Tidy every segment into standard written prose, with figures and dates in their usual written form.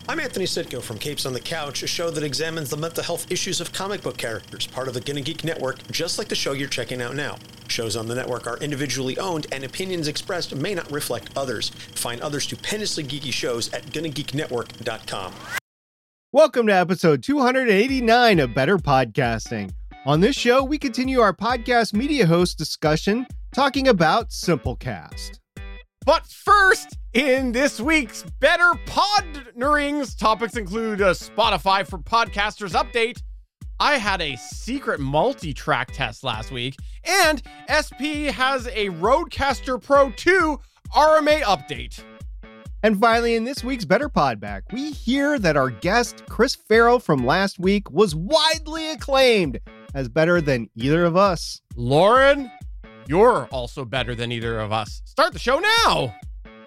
I'm Anthony Sitko from Capes on the Couch, a show that examines the mental health issues of comic book characters, part of the Gonna Geek Network, just like the show you're checking out now. Shows on the network are individually owned, and opinions expressed may not reflect others. Find other stupendously geeky shows at GonnaGeekNetwork.com. Welcome to episode 289 of Better Podcasting. On this show, we continue our podcast media host discussion, talking about Simplecast. But first, in this week's Better Podnerings, topics include a Spotify for Podcasters update. I had a secret multi-track test last week, and SP has a Rodecaster Pro 2 RMA update. And finally, in this week's Better Podback, we hear that our guest, Chris Farrell from last week, was widely acclaimed as better than either of us. Lauren, you're also better than either of us. Start the show now.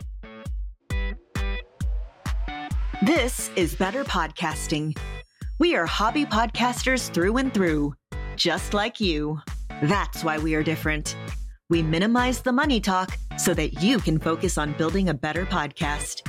This is Better Podcasting. We are hobby podcasters through and through, just like you. That's why we are different. We minimize the money talk so that you can focus on building a better podcast.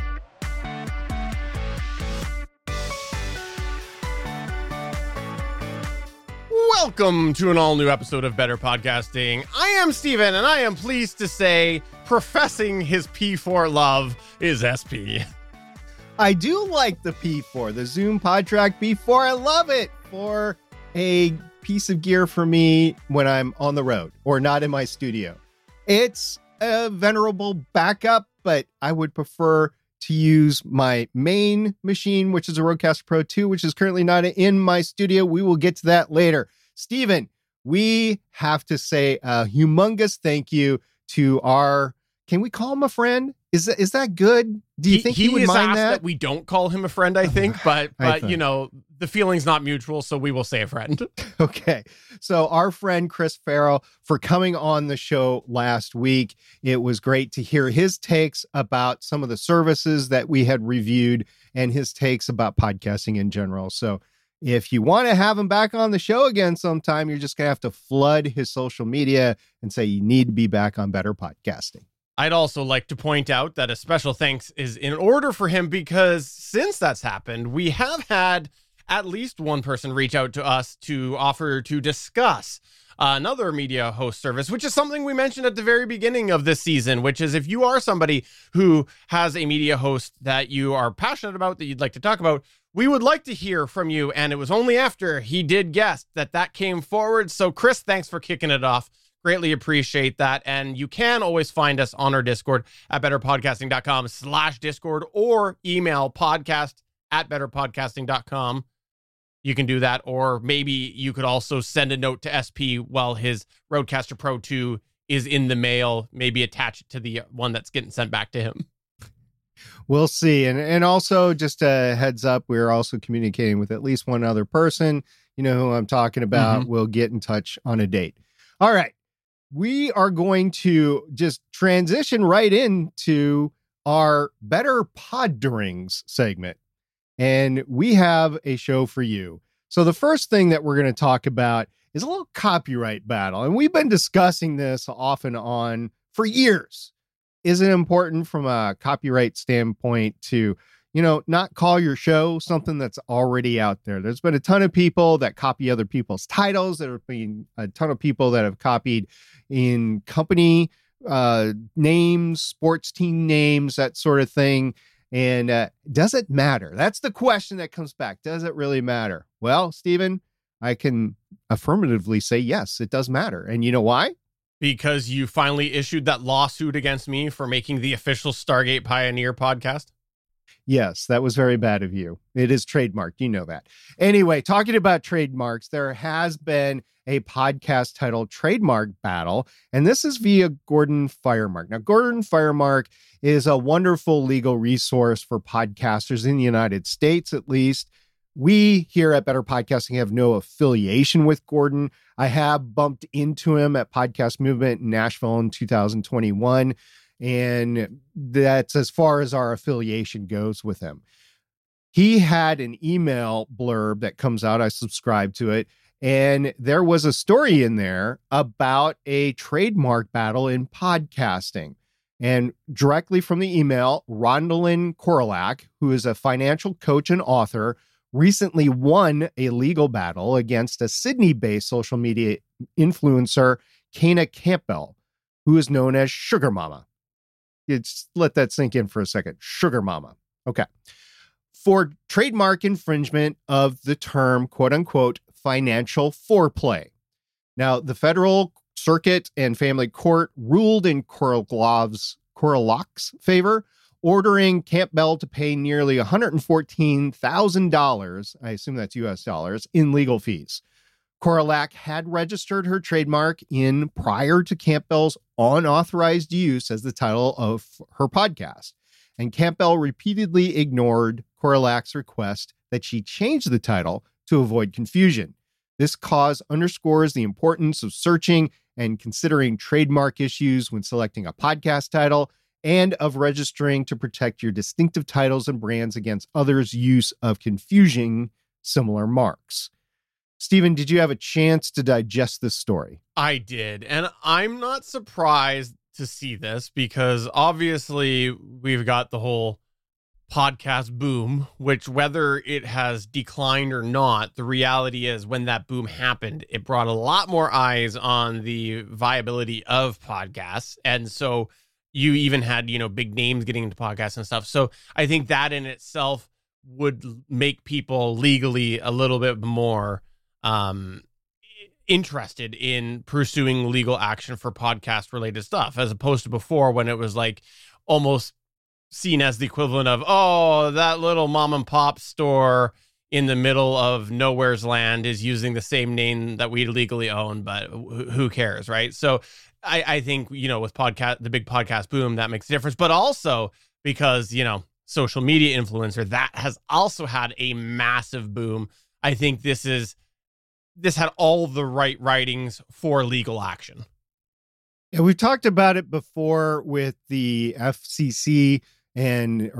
Welcome to an all-new episode of Better Podcasting. I am Steven, and I am pleased to say professing his P4 love is SP. I do like the P4, the Zoom PodTrack P4. I love it for a piece of gear for me when I'm on the road or not in my studio. It's a venerable backup, but I would prefer to use my main machine, which is a Rodecaster Pro 2, which is currently not in my studio. We will get to that later. Steven, we have to say a humongous thank you to our, can we call him a friend? Is that good? Do you think he would mind that? We don't call him a friend, I think, but you know, the feeling's not mutual, so we will say a friend. Okay. So our friend Chris Farrell for coming on the show last week. It was great to hear his takes about some of the services that we had reviewed and his takes about podcasting in general. So if you want to have him back on the show again sometime, you're just going to have to flood his social media and say you need to be back on Better Podcasting. I'd also like to point out that a special thanks is in order for him because since that's happened, we have had at least one person reach out to us to offer to discuss another media host service, which is something we mentioned at the very beginning of this season, which is if you are somebody who has a media host that you are passionate about, that you'd like to talk about, we would like to hear from you. And it was only after he did guest that came forward. So Chris, thanks for kicking it off. Greatly appreciate that. And you can always find us on our Discord at betterpodcasting.com/Discord or email podcast@betterpodcasting.com. You can do that. Or maybe you could also send a note to SP while his Rodecaster Pro 2 is in the mail. Maybe attach it to the one that's getting sent back to him. We'll see. And also just a heads up, we're also communicating with at least one other person. You know who I'm talking about. We'll get in touch on a date. All right. We are going to just transition right into our Better Podderings segment. And we have a show for you. So the first thing that we're going to talk about is a little copyright battle. And we've been discussing this off and on for years. Is it important from a copyright standpoint to, you know, not call your show something that's already out there? There's been a ton of people that copy other people's titles. There have been a ton of people that have copied in company names, sports team names, that sort of thing. And does it matter? That's the question that comes back. Does it really matter? Well, Steven, I can affirmatively say yes, it does matter. And you know why? Because you finally issued that lawsuit against me for making the official Stargate Pioneer podcast? Yes, that was very bad of you. It is trademarked. You know that. Anyway, talking about trademarks, there has been a podcast titled Trademark Battle, and this is via Gordon Firemark. Now, Gordon Firemark is a wonderful legal resource for podcasters in the United States, at least. We here at Better Podcasting have no affiliation with Gordon. I have bumped into him at Podcast Movement in Nashville in 2021. And that's as far as our affiliation goes with him. He had an email blurb that comes out. I subscribe to it. And there was a story in there about a trademark battle in podcasting. And directly from the email, Rondalyn Korolak, who is a financial coach and author, recently won a legal battle against a Sydney-based social media influencer, Kana Campbell, who is known as Sugar Mama. Let that sink in for a second. Sugar Mama. Okay. For trademark infringement of the term, quote unquote, financial foreplay. Now, the Federal Circuit and Family Court ruled in Korolak's favor, ordering Campbell to pay nearly $114,000, I assume that's US dollars, in legal fees. Korolak had registered her trademark in prior to Campbell's unauthorized use as the title of her podcast. And Campbell repeatedly ignored Korolak's request that she change the title to avoid confusion. This cause underscores the importance of searching and considering trademark issues when selecting a podcast title, and of registering to protect your distinctive titles and brands against others' use of confusing similar marks. Stephen, did you have a chance to digest this story? I did, and I'm not surprised to see this because obviously we've got the whole podcast boom, which whether it has declined or not, the reality is when that boom happened, it brought a lot more eyes on the viability of podcasts. And so you even had, big names getting into podcasts and stuff. So I think that in itself would make people legally a little bit more interested in pursuing legal action for podcast related stuff, as opposed to before when it was like almost seen as the equivalent of, oh, that little mom and pop store in the middle of nowhere's land is using the same name that we legally own, but who cares, right? So I think, with the big podcast boom, that makes a difference. But also because, social media influencer, that has also had a massive boom. I think this had all the right writings for legal action. Yeah, we've talked about it before with the FTC and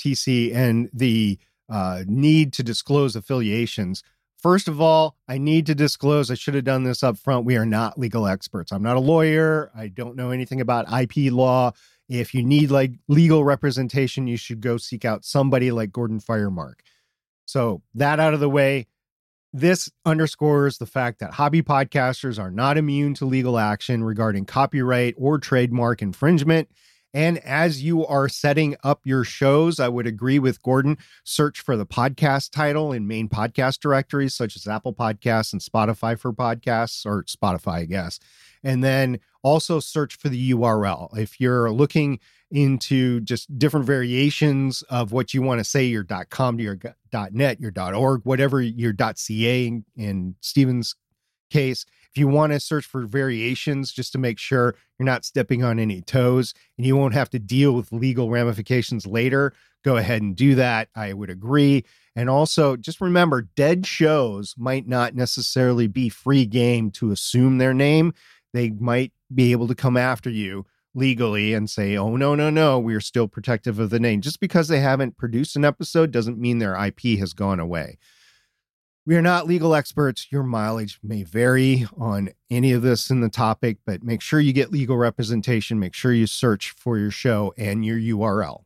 the need to disclose affiliations. First of all, I need to disclose, I should have done this up front, we are not legal experts. I'm not a lawyer. I don't know anything about IP law. If you need legal representation, you should go seek out somebody like Gordon Firemark. So that out of the way, this underscores the fact that hobby podcasters are not immune to legal action regarding copyright or trademark infringement. And as you are setting up your shows, I would agree with Gordon, search for the podcast title in main podcast directories, such as Apple Podcasts and Spotify for podcasts, or Spotify, I guess. And then also search for the URL. If you're looking into just different variations of what you want to say, your .com to your .net, your .org, whatever, your .ca in Stephen's case, if you want to search for variations just to make sure you're not stepping on any toes and you won't have to deal with legal ramifications later, go ahead and do that. I would agree. And also just remember, dead shows might not necessarily be free game to assume their name. They might be able to come after you legally and say, oh, no, we're still protective of the name. Just because they haven't produced an episode doesn't mean their IP has gone away. We are not legal experts. Your mileage may vary on any of this in the topic, but make sure you get legal representation. Make sure you search for your show and your URL.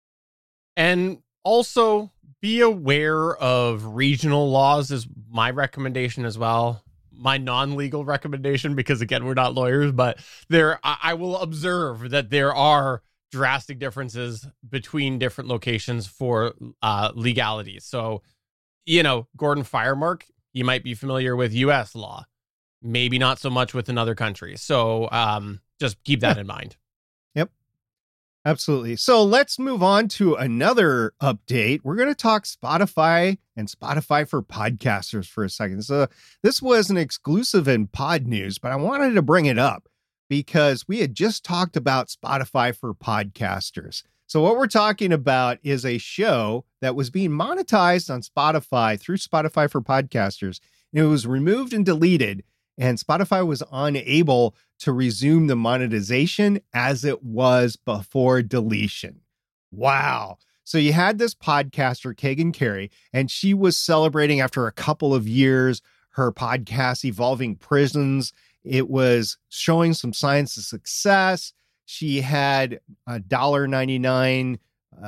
And also be aware of regional laws is my recommendation as well. My non-legal recommendation, because again, we're not lawyers, but I will observe that there are drastic differences between different locations for legalities. So, Gordon Firemark, you might be familiar with U.S. law, maybe not so much with another country. So just keep that in mind. Yep, absolutely. So let's move on to another update. We're going to talk Spotify and Spotify for podcasters for a second. So this was an exclusive in Pod News, but I wanted to bring it up because we had just talked about Spotify for podcasters. So what we're talking about is a show that was being monetized on Spotify through Spotify for podcasters. And it was removed and deleted, and Spotify was unable to resume the monetization as it was before deletion. Wow. So you had this podcaster, Kagan Carey, and she was celebrating after a couple of years her podcast, Evolving Prisons. It was showing some signs of success. She had a $1.99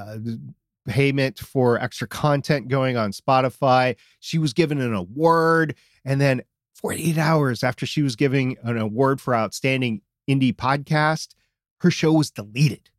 payment for extra content going on Spotify. She was given an award, and then 48 hours after she was giving an award for outstanding indie podcast, her show was deleted.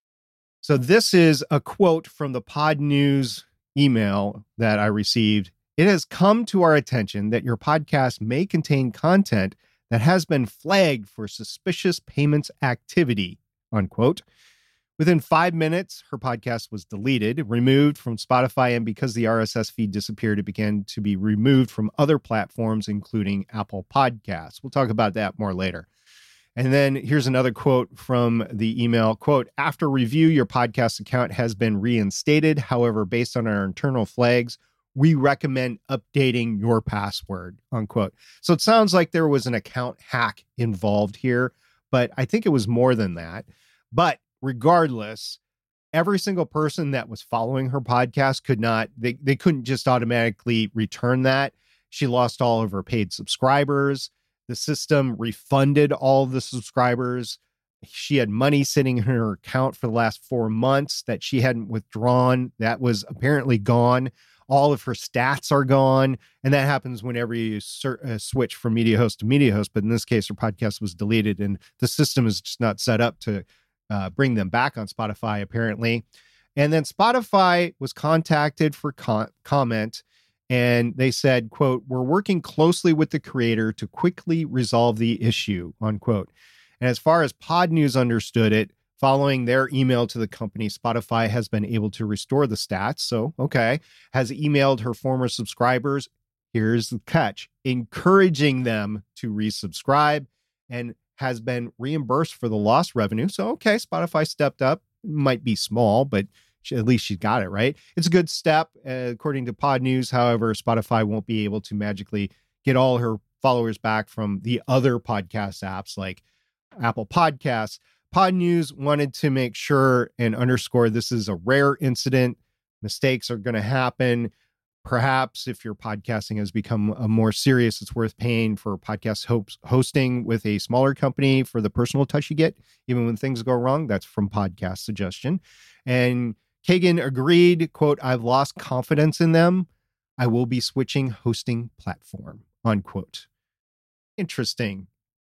So this is a quote from the Pod News email that I received. It has come to our attention that your podcast may contain content that has been flagged for suspicious payments activity, unquote. Within 5 minutes, her podcast was deleted, removed from Spotify, and because the RSS feed disappeared, it began to be removed from other platforms, including Apple Podcasts. We'll talk about that more later. And then here's another quote from the email, quote, after review, your podcast account has been reinstated. However, based on our internal flags, we recommend updating your password, unquote. So it sounds like there was an account hack involved here, but I think it was more than that. But regardless, every single person that was following her podcast they couldn't just automatically return that. She lost all of her paid subscribers. The system refunded all of the subscribers. She had money sitting in her account for the last 4 months that she hadn't withdrawn. That was apparently gone. All of her stats are gone. And that happens whenever you switch from media host to media host. But in this case, her podcast was deleted and the system is just not set up to bring them back on Spotify, apparently. And then Spotify was contacted for comment. And they said, quote, we're working closely with the creator to quickly resolve the issue, unquote. And as far as Pod News understood it, following their email to the company, Spotify has been able to restore the stats. So, okay, has emailed her former subscribers. Here's the catch, encouraging them to resubscribe, and has been reimbursed for the lost revenue. So, okay, Spotify stepped up. Might be small, but at least she got it right. It's a good step, according to Pod News. However, Spotify won't be able to magically get all her followers back from the other podcast apps like Apple Podcasts. Pod News wanted to make sure and underscore this is a rare incident. Mistakes are going to happen. Perhaps if your podcasting has become more serious, it's worth paying for podcast hosting with a smaller company for the personal touch you get, even when things go wrong. That's from Podcast Suggestion. And Kagan agreed, quote, I've lost confidence in them. I will be switching hosting platform, unquote. Interesting.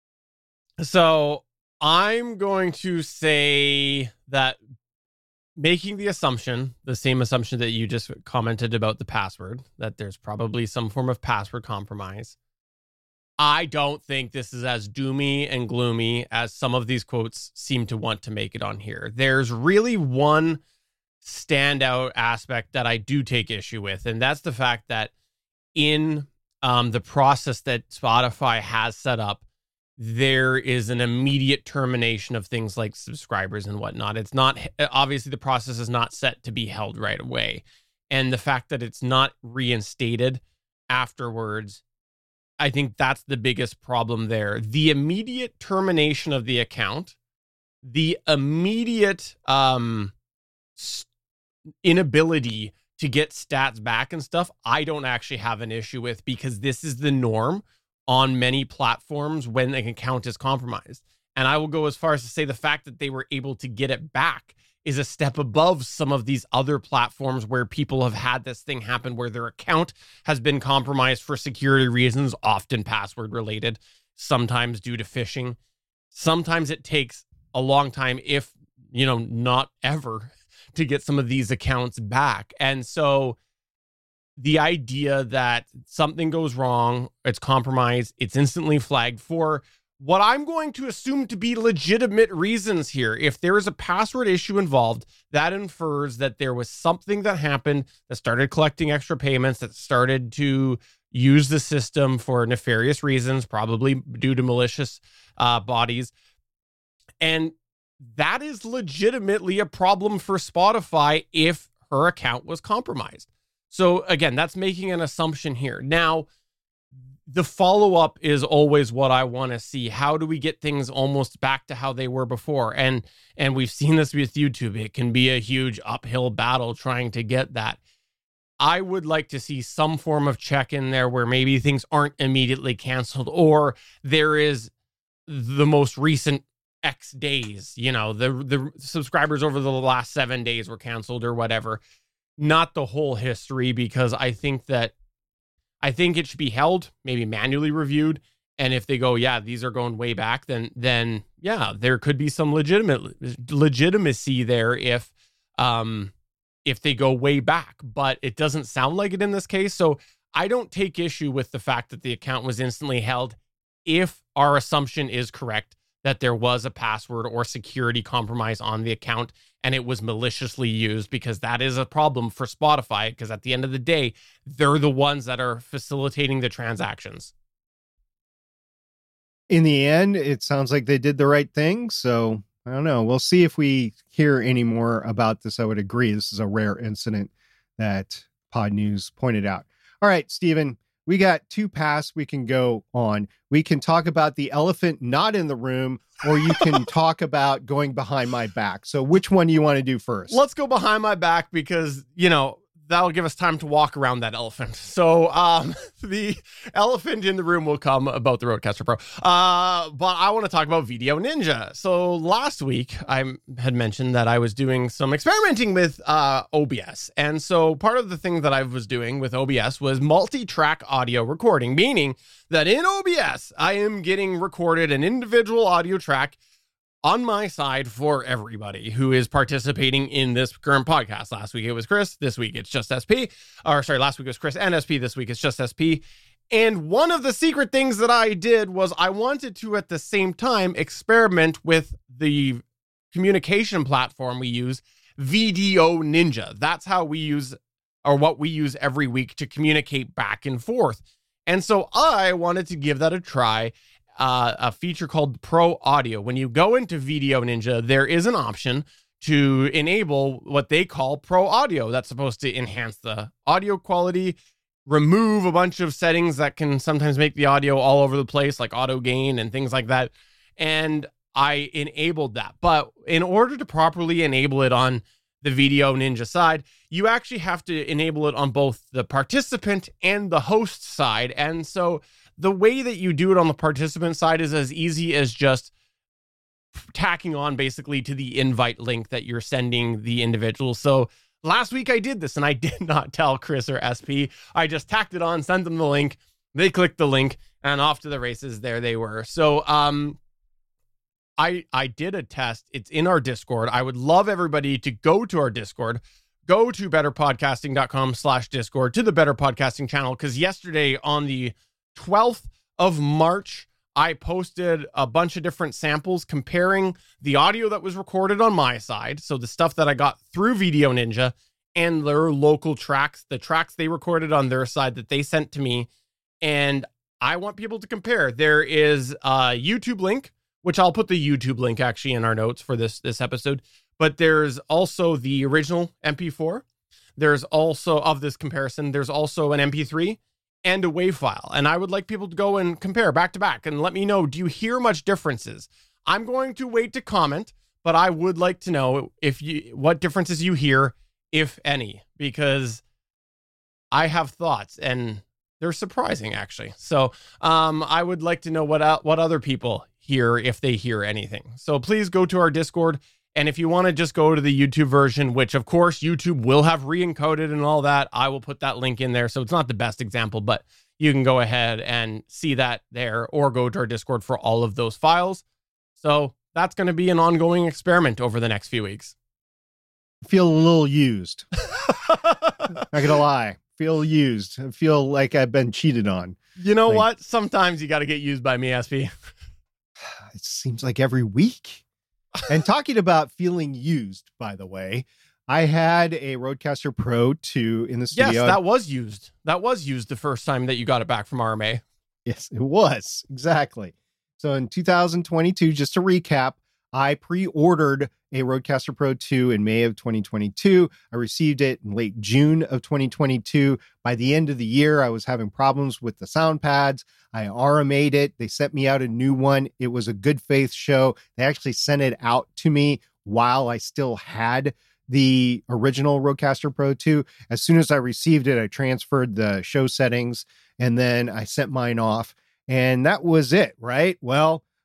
So I'm going to say that making the assumption, the same assumption that you just commented about the password, that there's probably some form of password compromise. I don't think this is as doomy and gloomy as some of these quotes seem to want to make it on here. There's really one standout aspect that I do take issue with, and that's the fact that in the process that Spotify has set up, there is an immediate termination of things like subscribers and whatnot. It's not, obviously the process is not set to be held right away. And the fact that it's not reinstated afterwards, I think that's the biggest problem there. The immediate termination of the account, the immediate inability to get stats back and stuff, I don't actually have an issue with, because this is the norm on many platforms when an account is compromised. And I will go as far as to say the fact that they were able to get it back is a step above some of these other platforms where people have had this thing happen where their account has been compromised for security reasons, often password related, sometimes due to phishing. Sometimes it takes a long time, if, not ever, to get some of these accounts back. And so the idea that something goes wrong, it's compromised, it's instantly flagged for what I'm going to assume to be legitimate reasons here. If there is a password issue involved, that infers that there was something that happened that started collecting extra payments, that started to use the system for nefarious reasons, probably due to malicious bodies. And that is legitimately a problem for Spotify if her account was compromised. So again, that's making an assumption here. Now, the follow-up is always what I want to see. How do we get things almost back to how they were before? And we've seen this with YouTube. It can be a huge uphill battle trying to get that. I would like to see some form of check in there where maybe things aren't immediately canceled, or there is the most recent X days, the subscribers over the last 7 days were canceled or whatever, not the whole history, because I think it should be held, maybe manually reviewed. And if they go, yeah, these are going way back, then yeah, there could be some legitimacy there if they go way back. But it doesn't sound like it in this case. So I don't take issue with the fact that the account was instantly held if our assumption is correct that there was a password or security compromise on the account and it was maliciously used, because that is a problem for Spotify, because at the end of the day, they're the ones that are facilitating the transactions. In the end, it sounds like they did the right thing. So I don't know. We'll see if we hear any more about this. I would agree. This is a rare incident that Pod News pointed out. All right, Stephen, we got 2 paths we can go on. We can talk about the elephant not in the room, or you can talk about going behind my back. So which one do you want to do first? Let's go behind my back, because, that'll give us time to walk around that elephant. So the elephant in the room will come about the Rodecaster Pro. But I want to talk about Video Ninja. So last week, I had mentioned that I was doing some experimenting with OBS. And so part of the thing that I was doing with OBS was multi-track audio recording, meaning that in OBS, I am getting recorded an individual audio track on my side for everybody who is participating in this current podcast. Last week it was Chris. This week it's just SP. Last week it was Chris and SP. This week it's just SP. And one of the secret things that I did was I wanted to, at the same time, experiment with the communication platform we use, Video Ninja. That's how we use, or what we use every week to communicate back and forth. And so I wanted to give that a try. A feature called Pro Audio. When you go into Video Ninja, there is an option to enable what they call Pro Audio. That's supposed to enhance the audio quality, remove a bunch of settings that can sometimes make the audio all over the place, like auto gain and things like that. And I enabled that. But in order to properly enable it on the Video Ninja side, you actually have to enable it on both the participant and the host side. And so the way that you do it on the participant side is as easy as just tacking on basically to the invite link that you're sending the individual. So last week I did this and I did not tell Chris or SP. I just tacked it on, sent them the link. They clicked the link and off to the races. There they were. So I did a test. It's in our Discord. I would love everybody to go to our Discord. Go to betterpodcasting.com/Discord, to the Better Podcasting channel, because yesterday on the 12th of March, I posted a bunch of different samples comparing the audio that was recorded on my side, so the stuff that I got through Video Ninja, and their local tracks, the tracks they recorded on their side that they sent to me. And I want people to compare. There is a YouTube link, which I'll put the YouTube link actually in our notes for this episode, but there's also the original MP4. There's also, of this comparison, there's also an MP3 and a WAV file. And I would like people to go and compare back to back and let me know, do you hear much differences? I'm going to wait to comment, but I would like to know what differences you hear, if any, because I have thoughts and they're surprising actually. So I would like to know what other people hear, if they hear anything. So please go to our Discord. And if you want to just go to the YouTube version, which of course YouTube will have re-encoded and all that, I will put that link in there. So it's not the best example, but you can go ahead and see that there, or go to our Discord for all of those files. So that's going to be an ongoing experiment over the next few weeks. Feel a little used. Not gonna lie. Feel used. I feel like I've been cheated on. You know what? Sometimes you got to get used by me, SP. It seems like every week. And talking about feeling used, by the way, I had a Rodecaster Pro 2 in the studio. Yes, that was used. That was used the first time that you got it back from RMA. Yes, it was. Exactly. So in 2022, just to recap, I pre-ordered a Rodecaster Pro 2 in May of 2022. I received it in late June of 2022. By the end of the year, I was having problems with the sound pads. I RMA'd it. They sent me out a new one. It was a good faith show. They actually sent it out to me while I still had the original Rodecaster Pro 2. As soon as I received it, I transferred the show settings and then I sent mine off. And that was it, right? Well,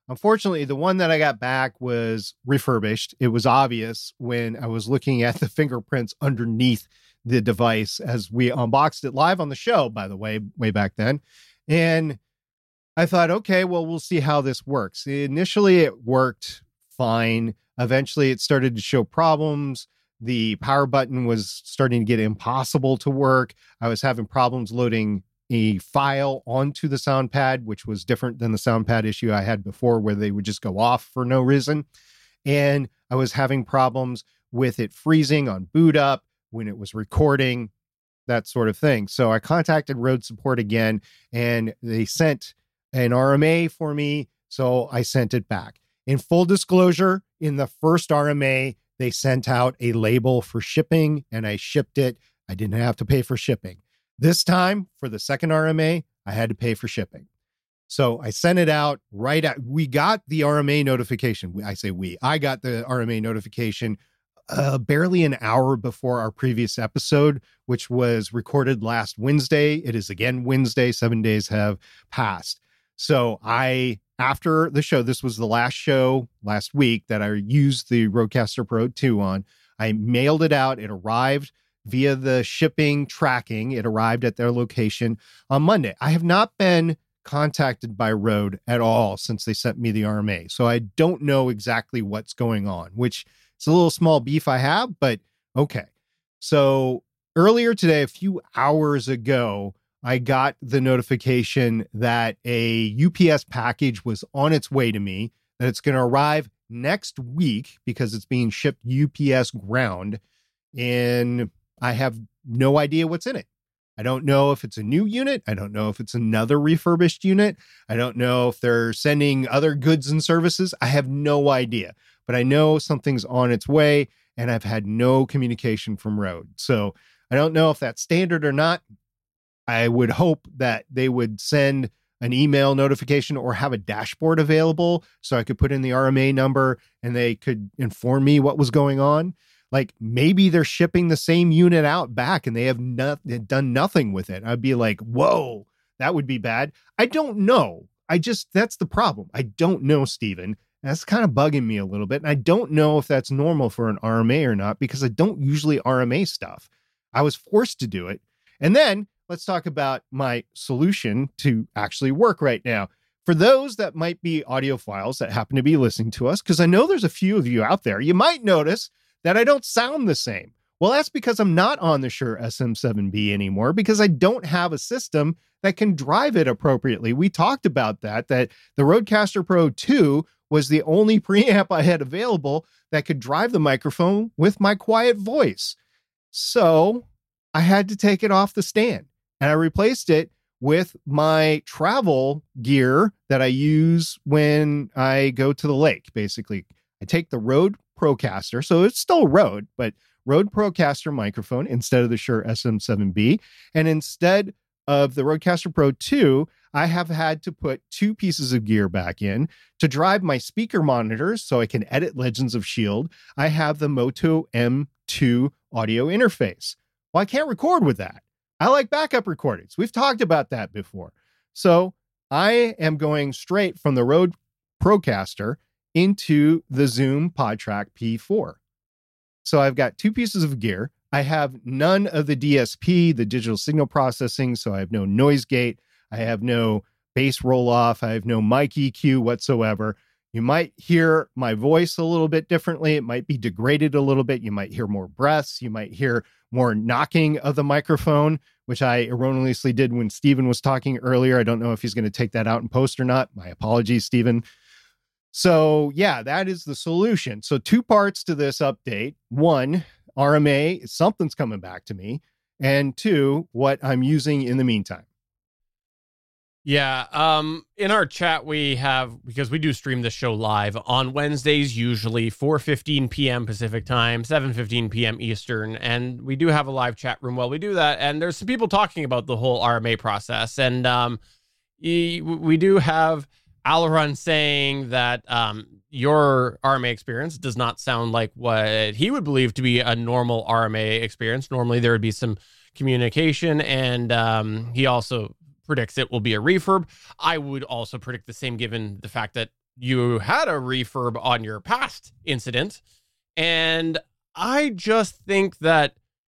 Unfortunately, the one that I got back was refurbished. It was obvious when I was looking at the fingerprints underneath the device as we unboxed it live on the show, by the way back then. And I thought, okay, well, we'll see how this works. Initially, it worked fine. Eventually, it started to show problems. The power button was starting to get impossible to work. I was having problems loading a file onto the sound pad, which was different than the sound pad issue I had before, where they would just go off for no reason. And I was having problems with it freezing on boot up when it was recording, that sort of thing. So I contacted Rode support again, and they sent an RMA for me. So I sent it back. In full disclosure, in the first RMA, they sent out a label for shipping, and I shipped it. I didn't have to pay for shipping. This time, for the second RMA, I had to pay for shipping. So I sent it out we got the RMA notification. I got the RMA notification barely an hour before our previous episode, which was recorded last Wednesday. It is again Wednesday. 7 days have passed. So after the show, this was the last show last week that I used the Rodecaster Pro 2 on. I mailed it out. It arrived via the shipping tracking. It arrived at their location on Monday. I have not been contacted by Rode at all since they sent me the RMA. So I don't know exactly what's going on, which is a little small beef I have, but okay. So earlier today, a few hours ago, I got the notification that a UPS package was on its way to me, that it's going to arrive next week because it's being shipped UPS ground. And I have no idea what's in it. I don't know if it's a new unit. I don't know if it's another refurbished unit. I don't know if they're sending other goods and services. I have no idea, but I know something's on its way, and I've had no communication from Rode. So I don't know if that's standard or not. I would hope that they would send an email notification or have a dashboard available so I could put in the RMA number and they could inform me what was going on. Like maybe they're shipping the same unit out back and they have done nothing with it. I'd be like, whoa, that would be bad. I don't know. That's the problem. I don't know, Steven. That's kind of bugging me a little bit. And I don't know if that's normal for an RMA or not, because I don't usually RMA stuff. I was forced to do it. And then let's talk about my solution to actually work right now. For those that might be audiophiles that happen to be listening to us, because I know there's a few of you out there, you might notice that I don't sound the same. Well, that's because I'm not on the Shure SM7B anymore, because I don't have a system that can drive it appropriately. We talked about that the Rodecaster Pro 2 was the only preamp I had available that could drive the microphone with my quiet voice. So I had to take it off the stand, and I replaced it with my travel gear that I use when I go to the lake. Basically, I take the Rode Procaster, so it's still Rode, but Rode Procaster microphone instead of the Shure SM7B. And instead of the Rodecaster Pro 2, I have had to put two pieces of gear back in to drive my speaker monitors so I can edit Legends of S.H.I.E.L.D. I have the Moto M2 audio interface. Well, I can't record with that. I like backup recordings. We've talked about that before. So I am going straight from the Rode Procaster into the Zoom PodTrack P4. So I've got two pieces of gear. I have none of the DSP, the digital signal processing, so I have no noise gate. I have no bass roll off. I have no mic EQ whatsoever. You might hear my voice a little bit differently. It might be degraded a little bit. You might hear more breaths. You might hear more knocking of the microphone, which I erroneously did when Steven was talking earlier. I don't know if he's going to take that out in post or not. My apologies, Steven. So yeah, that is the solution. So two parts to this update. One, RMA, something's coming back to me. And two, what I'm using in the meantime. Yeah. In our chat, we have, because we do stream this show live on Wednesdays, usually 4:15 p.m. Pacific time, 7:15 p.m. Eastern. And we do have a live chat room while we do that. And there's some people talking about the whole RMA process. And we do have Alaron saying that your RMA experience does not sound like what he would believe to be a normal RMA experience. Normally, there would be some communication, and he also predicts it will be a refurb. I would also predict the same, given the fact that you had a refurb on your past incident. And I just think that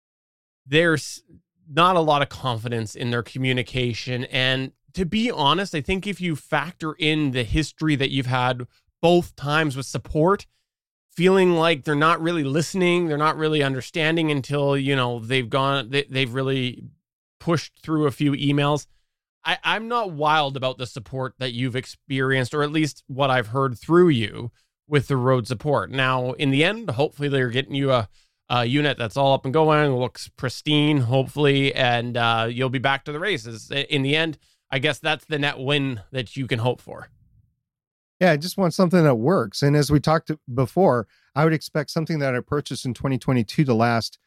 there's not a lot of confidence in their communication. And to be honest, I think if you factor in the history that you've had both times with support, feeling like they're not really listening, they're not really understanding until, you know, they've really pushed through a few emails. I'm not wild about the support that you've experienced, or at least what I've heard through you with the Rode support. Now, in the end, hopefully they're getting you a unit that's all up and going, looks pristine, hopefully, and you'll be back to the races. In the end, I guess that's the net win that you can hope for. Yeah, I just want something that works. And as we talked before, I would expect something that I purchased in 2022 to last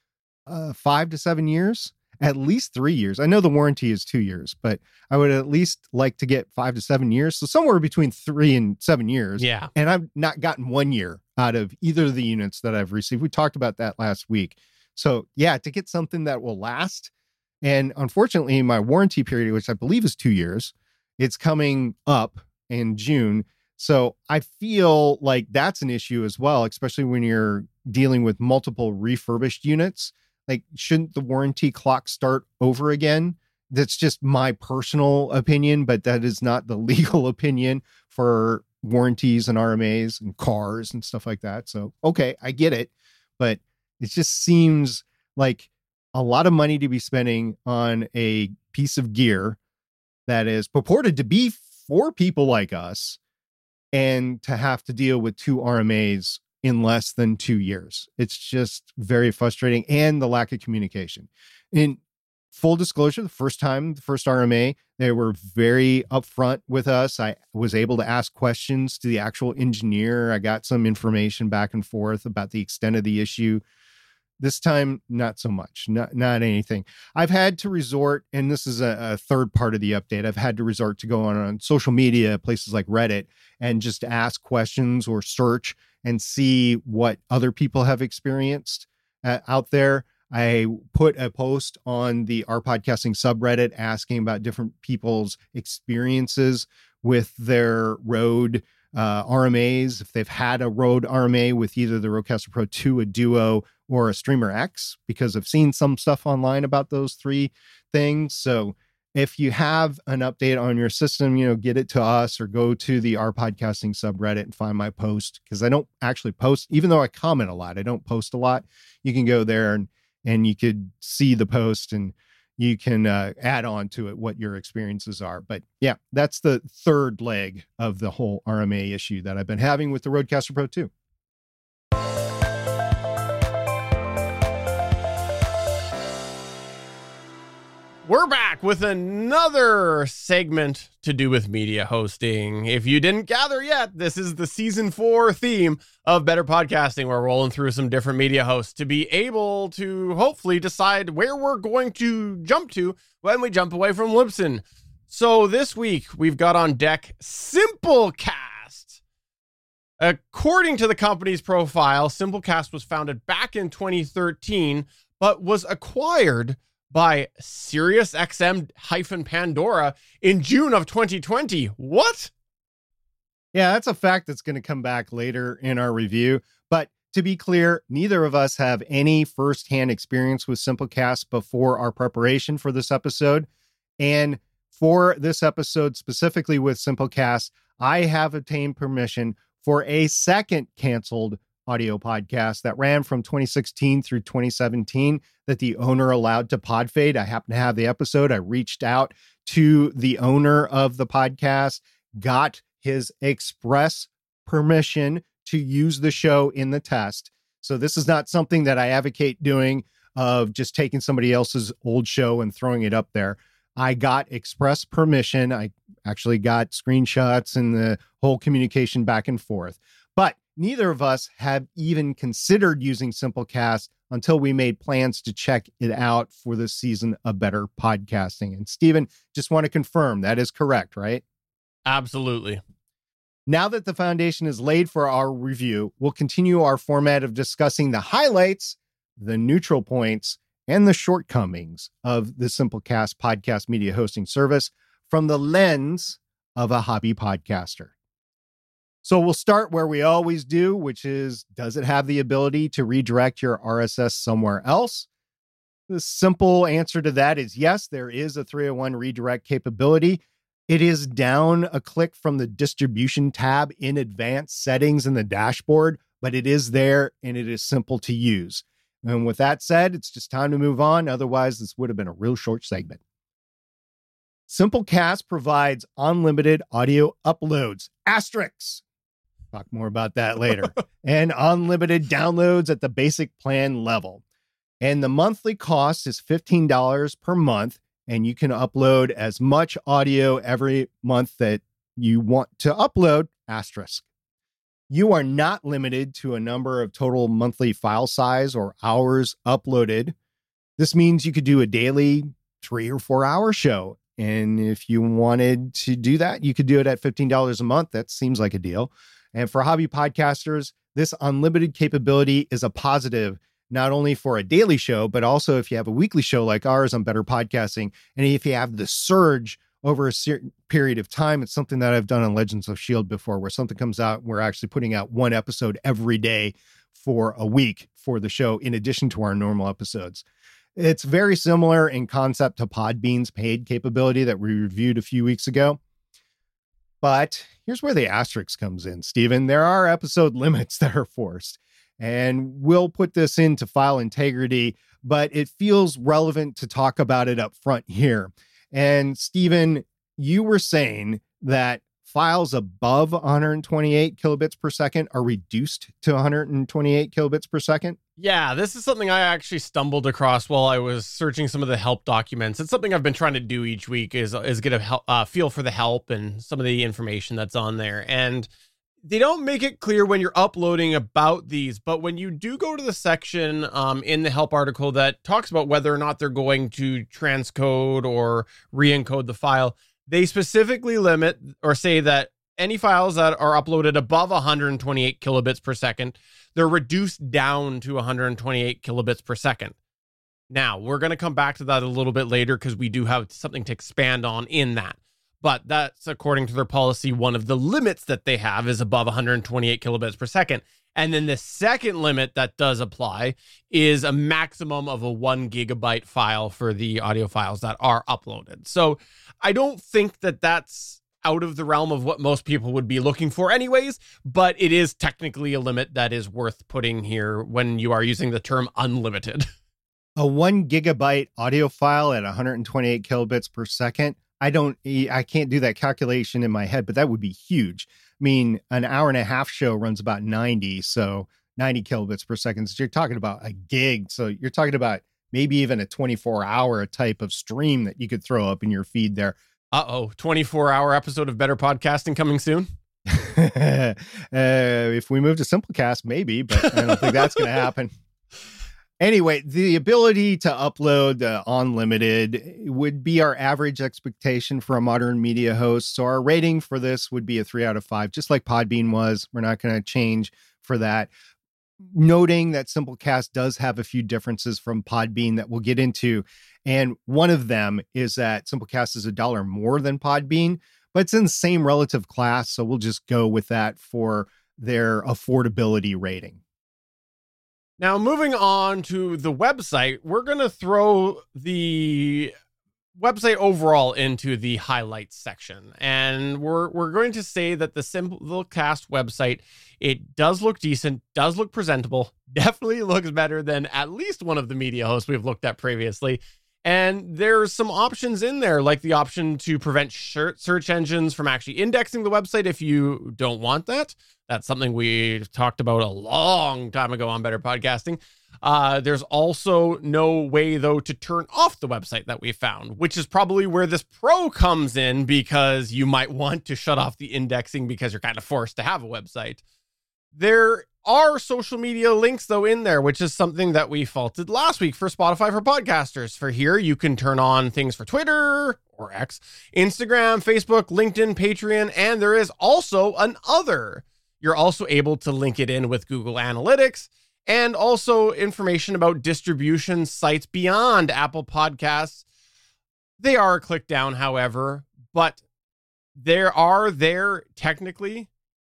5 to 7 years, at least 3 years. I know the warranty is 2 years, but I would at least like to get 5 to 7 years. So somewhere between 3 and 7 years. Yeah. And I've not gotten 1 year out of either of the units that I've received. We talked about that last week. So yeah, to get something that will last. And unfortunately, my warranty period, which I believe is 2 years, it's coming up in June. So I feel like that's an issue as well, especially when you're dealing with multiple refurbished units. Like, shouldn't the warranty clock start over again? That's just my personal opinion, but that is not the legal opinion for warranties and RMAs and cars and stuff like that. So, okay, I get it, but it just seems like a lot of money to be spending on a piece of gear that is purported to be for people like us, and to have to deal with 2 RMAs in less than 2 years. It's just very frustrating, and the lack of communication. In full disclosure, the first RMA, they were very upfront with us. I was able to ask questions to the actual engineer. I got some information back and forth about the extent of the issue. This time, not so much, not anything. I've had to resort, and this is a third part of the update, I've had to resort to go on social media, places like Reddit, and just ask questions or search and see what other people have experienced out there. I put a post on the Our Podcasting subreddit asking about different people's experiences with their Rode RMAs, if they've had a Rode RMA with either the Rodecaster Pro 2, a Duo, or a Streamer X, because I've seen some stuff online about those 3 things. So if you have an update on your system, get it to us, or go to the Our Podcasting subreddit and find my post, because I don't actually post, even though I comment a lot, I don't post a lot. You can go there and you could see the post, and you can add on to it what your experiences are. But yeah, that's the third leg of the whole RMA issue that I've been having with the Rodecaster Pro 2. We're back with another segment to do with media hosting. If you didn't gather yet, this is the season 4 theme of Better Podcasting. We're rolling through some different media hosts to be able to hopefully decide where we're going to jump to when we jump away from Libsyn. So this week, we've got on deck Simplecast. According to the company's profile, Simplecast was founded back in 2013, but was acquired by SiriusXM-Pandora in June of 2020. What? Yeah, that's a fact that's going to come back later in our review. But to be clear, neither of us have any firsthand experience with Simplecast before our preparation for this episode. And for this episode, specifically with Simplecast, I have obtained permission for a second canceled audio podcast that ran from 2016 through 2017 that the owner allowed to Podfade. I happen to have the episode. I reached out to the owner of the podcast, got his express permission to use the show in the test. So this is not something that I advocate doing, of just taking somebody else's old show and throwing it up there. I got express permission. I actually got screenshots and the whole communication back and forth. But neither of us have even considered using Simplecast until we made plans to check it out for this season of Better Podcasting. And Stephen, just want to confirm that is correct, right? Absolutely. Now that the foundation is laid for our review, we'll continue our format of discussing the highlights, the neutral points, and the shortcomings of the Simplecast podcast media hosting service from the lens of a hobby podcaster. So we'll start where we always do, which is, does it have the ability to redirect your RSS somewhere else? The simple answer to that is yes, there is a 301 redirect capability. It is down a click from the distribution tab in advanced settings in the dashboard, but it is there and it is simple to use. And with that said, it's just time to move on. Otherwise, this would have been a real short segment. Simplecast provides unlimited audio uploads, asterisks. Talk more about that later. And unlimited downloads at the basic plan level. And the monthly cost is $15 per month. And you can upload as much audio every month that you want to upload, asterisk. You are not limited to a number of total monthly file size or hours uploaded. This means you could do a daily 3 or 4 hour show. And if you wanted to do that, you could do it at $15 a month. That seems like a deal. And for hobby podcasters, this unlimited capability is a positive, not only for a daily show, but also if you have a weekly show like ours on Better Podcasting. And if you have the surge over a certain period of time, it's something that I've done on Legends of S.H.I.E.L.D. before, where something comes out, we're actually putting out one episode every day for a week for the show, in addition to our normal episodes. It's very similar in concept to Podbean's paid capability that we reviewed a few weeks ago. But here's where the asterisk comes in, Stephen. There are episode limits that are forced, and we'll put this into file integrity, but it feels relevant to talk about it up front here. And Stephen, you were saying that files above 128 kilobits per second are reduced to 128 kilobits per second. Yeah, this is something I actually stumbled across while I was searching some of the help documents. It's something I've been trying to do each week is get a feel for the help and some of the information that's on there. And they don't make it clear when you're uploading about these, but when you do go to the section in the help article that talks about whether or not they're going to transcode or re-encode the file, they specifically limit or say that any files that are uploaded above 128 kilobits per second, they're reduced down to 128 kilobits per second. Now, we're going to come back to that a little bit later because we do have something to expand on in that. But that's, according to their policy, one of the limits that they have is above 128 kilobits per second. And then the second limit that does apply is a maximum of a 1 gigabyte file for the audio files that are uploaded. So I don't think that that's out of the realm of what most people would be looking for anyways, but it is technically a limit that is worth putting here when you are using the term unlimited. A 1 gigabyte audio file at 128 kilobits per second. I can't do that calculation in my head, but that would be huge. I mean, an hour and a half show runs about 90, so 90 kilobits per second. So you're talking about a gig. So you're talking about maybe even a 24-hour type of stream that you could throw up in your feed there. 24-hour episode of Better Podcasting coming soon? If we move to Simplecast, maybe, but I don't think that's going to happen. Anyway, the ability to upload unlimited would be our average expectation for a modern media host. So our rating for this would be a 3 out of 5, just like Podbean was. We're not going to change for that. Noting that Simplecast does have a few differences from Podbean that we'll get into. And one of them is that Simplecast is $1 more than Podbean, but it's in the same relative class. So we'll just go with that for their affordability rating. Now, moving on to the website, we're going to throw the website overall into the highlights section. And we're going to say that the Simplecast website, it does look decent, does look presentable, definitely looks better than at least one of the media hosts we've looked at previously. And there's some options in there, like the option to prevent search engines from actually indexing the website if you don't want that. That's something we talked about a long time ago on Better Podcasting. There's also no way, though, to turn off the website that we found, which is probably where this pro comes in, because you might want to shut off the indexing because you're kind of forced to have a website. There are social media links, though, in there, which is something that we faulted last week for Spotify for podcasters. For here, you can turn on things for Twitter or X, Instagram, Facebook, LinkedIn, Patreon, and there is also an other. You're also able to link it in with Google Analytics and also information about distribution sites beyond Apple Podcasts. They are a click down, however, but there technically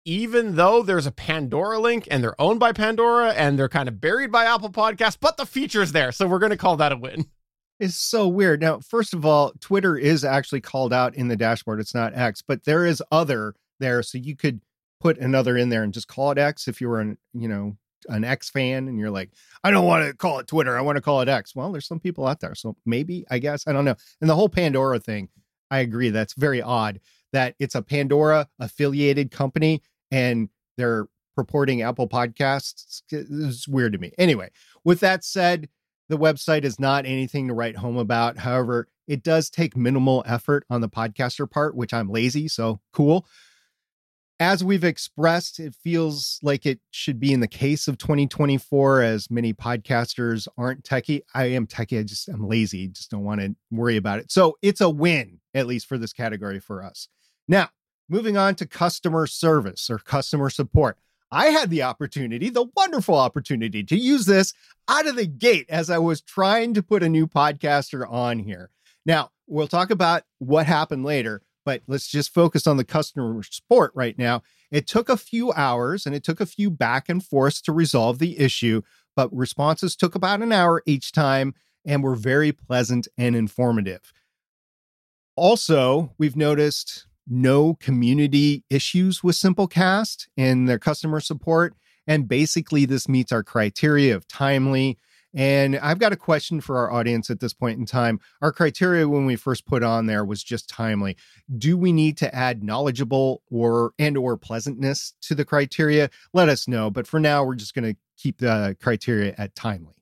even though there's a Pandora link and they're owned by Pandora and they're kind of buried by Apple Podcasts, but the feature's there. So we're going to call that a win. It's so weird. Now, first of all, Twitter is actually called out in the dashboard. It's not X, but there is other there. So you could put another in there and just call it X if you were an X fan and you're like, I don't want to call it Twitter. I want to call it X. Well, there's some people out there. So maybe, I guess, I don't know. And the whole Pandora thing, I agree. That's very odd that it's a Pandora affiliated company and they're purporting Apple Podcasts. It's weird to me. Anyway, with that said, the website is not anything to write home about. However, it does take minimal effort on the podcaster part, which I'm lazy. So cool. As we've expressed, it feels like it should be in the case of 2024, as many podcasters aren't techie. I am techie. I'm lazy. Just don't want to worry about it. So it's a win, at least for this category for us. Now, moving on to customer service or customer support. I had the wonderful opportunity to use this out of the gate as I was trying to put a new podcaster on here. Now, we'll talk about what happened later, but let's just focus on the customer support right now. It took a few hours and it took a few back and forths to resolve the issue, but responses took about an hour each time and were very pleasant and informative. Also, we've noticed no community issues with Simplecast and their customer support. And basically, this meets our criteria of timely. And I've got a question for our audience at this point in time. Our criteria when we first put on there was just timely. Do we need to add knowledgeable or pleasantness to the criteria? Let us know. But for now, we're just going to keep the criteria at timely.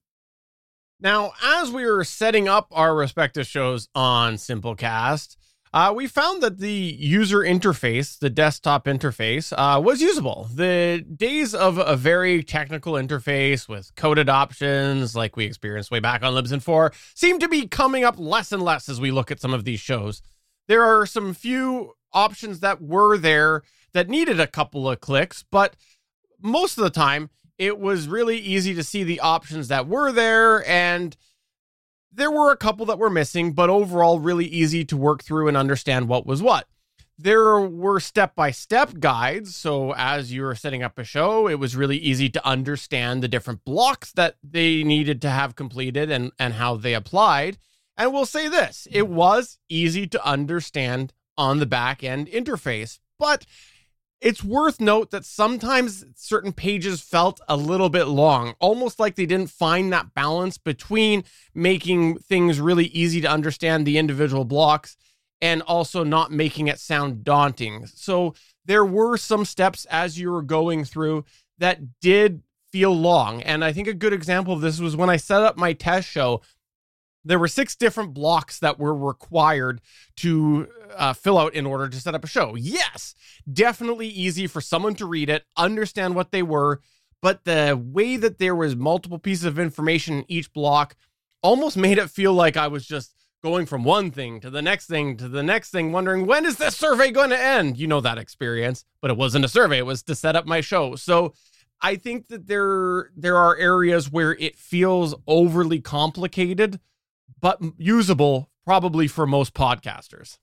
Now, as we were setting up our respective shows on Simplecast, we found that the user interface, the desktop interface, was usable. The days of a very technical interface with coded options like we experienced way back on Libsyn 4 seem to be coming up less and less as we look at some of these shows. There are some few options that were there that needed a couple of clicks, but most of the time it was really easy to see the options that were there, and there were a couple that were missing, but overall really easy to work through and understand what was what. There were step-by-step guides, so as you were setting up a show, it was really easy to understand the different blocks that they needed to have completed and how they applied. And we'll say this, it was easy to understand on the back-end interface, but it's worth note that sometimes certain pages felt a little bit long, almost like they didn't find that balance between making things really easy to understand the individual blocks and also not making it sound daunting. So there were some steps as you were going through that did feel long. And I think a good example of this was when I set up my test show. There were 6 different blocks that were required to fill out in order to set up a show. Yes, definitely easy for someone to read it, understand what they were, but the way that there was multiple pieces of information in each block almost made it feel like I was just going from one thing to the next thing to the next thing, wondering, when is this survey going to end? You know that experience, but it wasn't a survey. It was to set up my show. So I think that there are areas where it feels overly complicated, but usable probably for most podcasters.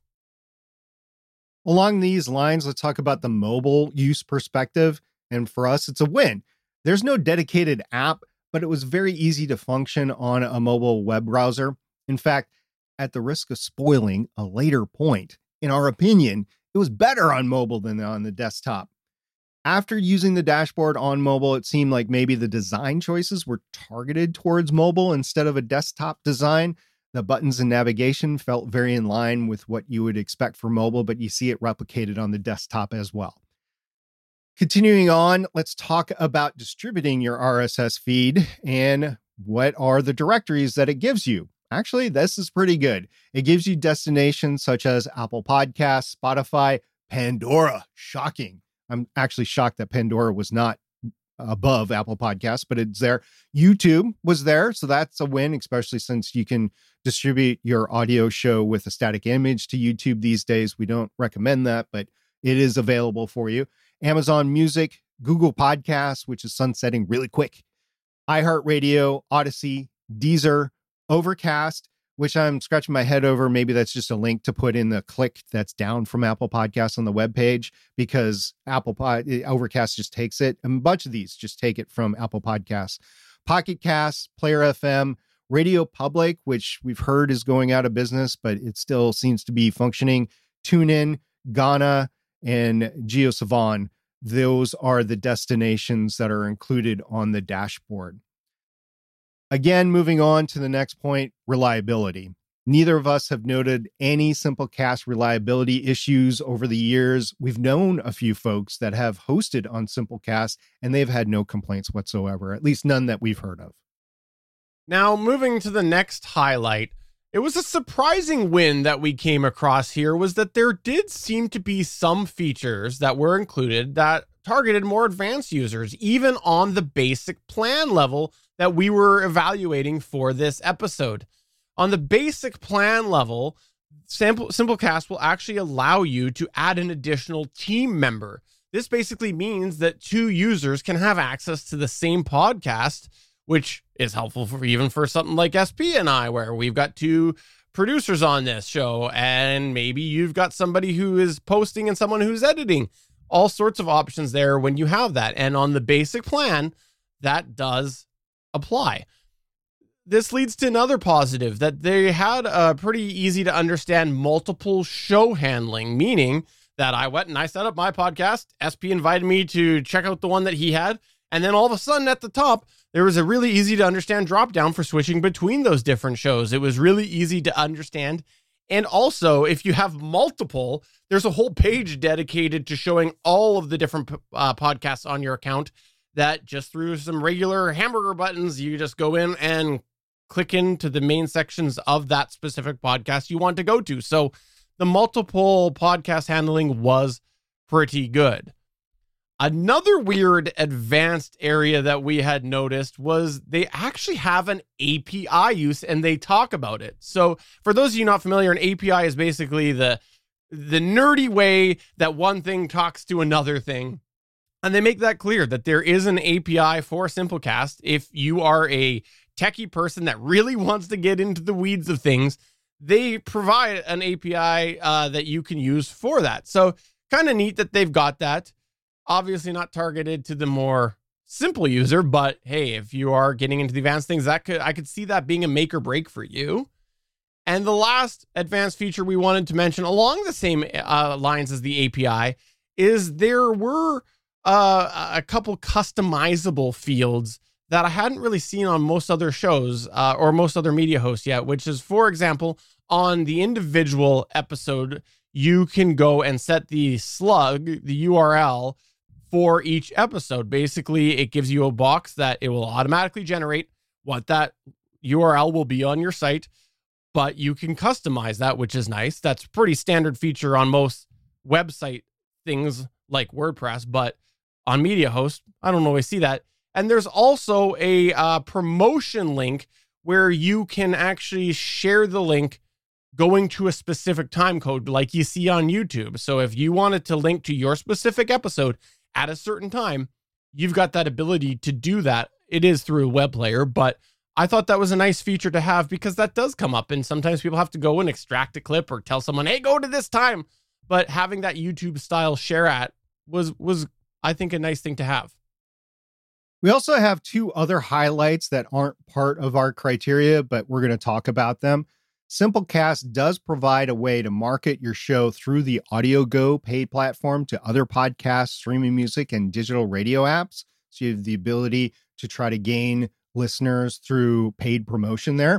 Along these lines, let's talk about the mobile use perspective. And for us, it's a win. There's no dedicated app, but it was very easy to function on a mobile web browser. In fact, at the risk of spoiling a later point, in our opinion, it was better on mobile than on the desktop. After using the dashboard on mobile, it seemed like maybe the design choices were targeted towards mobile instead of a desktop design. The buttons and navigation felt very in line with what you would expect for mobile, but you see it replicated on the desktop as well. Continuing on, let's talk about distributing your RSS feed and what are the directories that it gives you. Actually, this is pretty good. It gives you destinations such as Apple Podcasts, Spotify, Pandora. Shocking. I'm actually shocked that Pandora was not above Apple Podcasts, but it's there. YouTube was there, so that's a win, especially since you can distribute your audio show with a static image to YouTube these days. We don't recommend that, but it is available for you. Amazon Music, Google Podcasts, which is sunsetting really quick, iHeartRadio, Odyssey, Deezer, Overcast, which I'm scratching my head over. Maybe that's just a link to put in the click that's down from Apple Podcasts on the webpage, because Overcast just takes it. And a bunch of these just take it from Apple Podcasts. Pocket Casts, Player FM, Radio Public, which we've heard is going out of business, but it still seems to be functioning. TuneIn, Ghana, and GeoSavan. Those are the destinations that are included on the dashboard. Again, moving on to the next point, reliability. Neither of us have noted any Simplecast reliability issues over the years. We've known a few folks that have hosted on Simplecast, and they've had no complaints whatsoever, at least none that we've heard of. Now, moving to the next highlight, it was a surprising win that we came across here, was that there did seem to be some features that were included that targeted more advanced users, even on the basic plan level that we were evaluating for this episode. On the basic plan level, Simplecast will actually allow you to add an additional team member. This basically means that two users can have access to the same podcast, which is helpful for even for something like SP and I, where we've got two producers on this show, and maybe you've got somebody who is posting and someone who's editing. All sorts of options there when you have that. And on the basic plan, that does apply. This leads to another positive, that they had a pretty easy to understand multiple show handling, meaning that I went and I set up my podcast. SP invited me to check out the one that he had. And then all of a sudden at the top, there was a really easy to understand drop down for switching between those different shows. It was really easy to understand. And also, if you have multiple, there's a whole page dedicated to showing all of the different podcasts on your account, that just through some regular hamburger buttons, you just go in and click into the main sections of that specific podcast you want to go to. So the multiple podcast handling was pretty good. Another weird advanced area that we had noticed was they actually have an API use, and they talk about it. So for those of you not familiar, an API is basically the nerdy way that one thing talks to another thing. And they make that clear that there is an API for Simplecast. If you are a techie person that really wants to get into the weeds of things, they provide an API that you can use for that. So kind of neat that they've got that. Obviously not targeted to the more simple user, but hey, if you are getting into the advanced things, I could see that being a make or break for you. And the last advanced feature we wanted to mention along the same lines as the API is there were a couple customizable fields that I hadn't really seen on most other shows or most other media hosts yet, which is, for example, on the individual episode, you can go and set the slug, the URL for each episode. Basically, it gives you a box that it will automatically generate what that URL will be on your site, but you can customize that, which is nice. That's a pretty standard feature on most website things like WordPress, but on Media Host, I don't always see that. And there's also a promotion link where you can actually share the link going to a specific time code like you see on YouTube. So if you wanted to link to your specific episode at a certain time, you've got that ability to do that. It is through a web player, but I thought that was a nice feature to have because that does come up. And sometimes people have to go and extract a clip or tell someone, hey, go to this time. But having that YouTube style share at was I think a nice thing to have. We also have two other highlights that aren't part of our criteria, but we're going to talk about them. Simplecast does provide a way to market your show through the AudioGo paid platform to other podcasts, streaming music, and digital radio apps. So you have the ability to try to gain listeners through paid promotion there.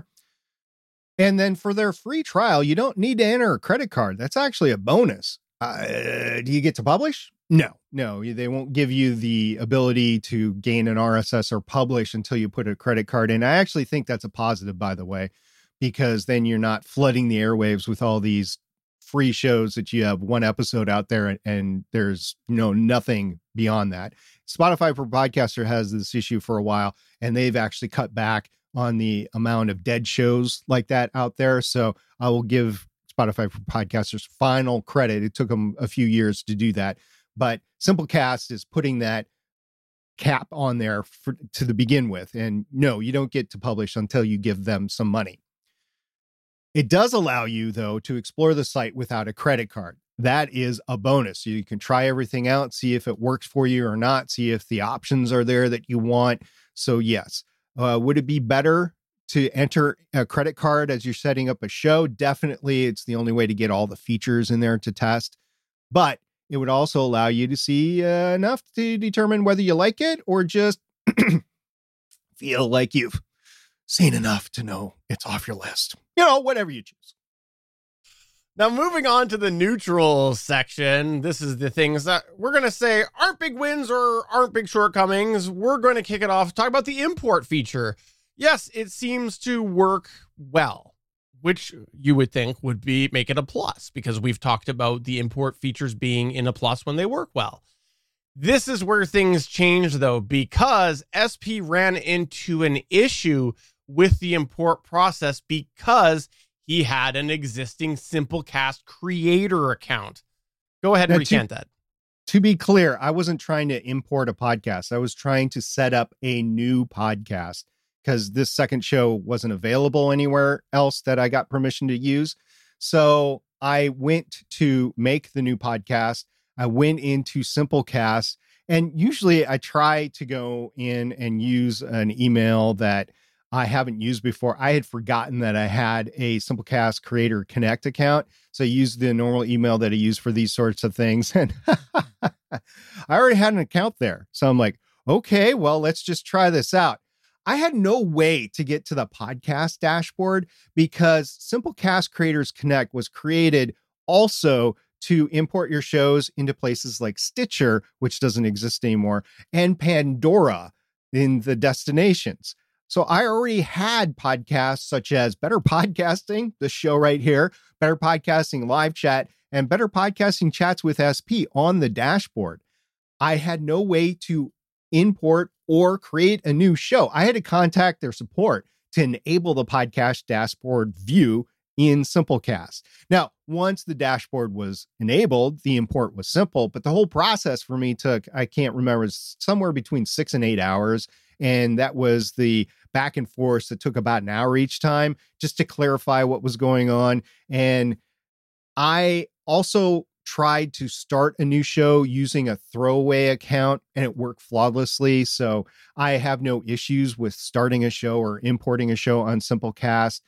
And then for their free trial, you don't need to enter a credit card. That's actually a bonus. Do you get to publish? No, they won't give you the ability to gain an RSS or publish until you put a credit card in. I actually think that's a positive, by the way, because then you're not flooding the airwaves with all these free shows that you have one episode out there and there's nothing beyond that. Spotify for Podcaster has this issue for a while, and they've actually cut back on the amount of dead shows like that out there. So I will give Spotify for Podcasters final credit. It took them a few years to do that. But Simplecast is putting that cap on there to begin with. And no, you don't get to publish until you give them some money. It does allow you, though, to explore the site without a credit card. That is a bonus. You can try everything out, see if it works for you or not, see if the options are there that you want. So yes, would it be better to enter a credit card as you're setting up a show? Definitely. It's the only way to get all the features in there to test. But it would also allow you to see enough to determine whether you like it or just feel like you've seen enough to know it's off your list. Whatever you choose. Now, moving on to the neutral section, this is the things that we're going to say aren't big wins or aren't big shortcomings. We're going to kick it off, talk about the import feature. Yes, it seems to work well, which you would think would make it a plus, because we've talked about the import features being in a plus when they work well. This is where things change, though, because SP ran into an issue with the import process because he had an existing Simplecast creator account. Go ahead and recant that. To be clear, I wasn't trying to import a podcast. I was trying to set up a new podcast because this second show wasn't available anywhere else that I got permission to use. So I went to make the new podcast. I went into Simplecast, and usually I try to go in and use an email that I haven't used before. I had forgotten that I had a Simplecast Creator Connect account. So I used the normal email that I use for these sorts of things. And I already had an account there. So I'm like, okay, well, let's just try this out. I had no way to get to the podcast dashboard because Simplecast Creators Connect was created also to import your shows into places like Stitcher, which doesn't exist anymore, and Pandora in the destinations. So I already had podcasts such as Better Podcasting, the show right here, Better Podcasting Live Chat, and Better Podcasting Chats with SP on the dashboard. I had no way to import or create a new show. I had to contact their support to enable the podcast dashboard view in Simplecast. Now, once the dashboard was enabled, the import was simple, but the whole process for me took, I can't remember, somewhere between 6 and 8 hours. And that was the back and forth that took about an hour each time just to clarify what was going on. And I also tried to start a new show using a throwaway account, and it worked flawlessly. So I have no issues with starting a show or importing a show on Simplecast.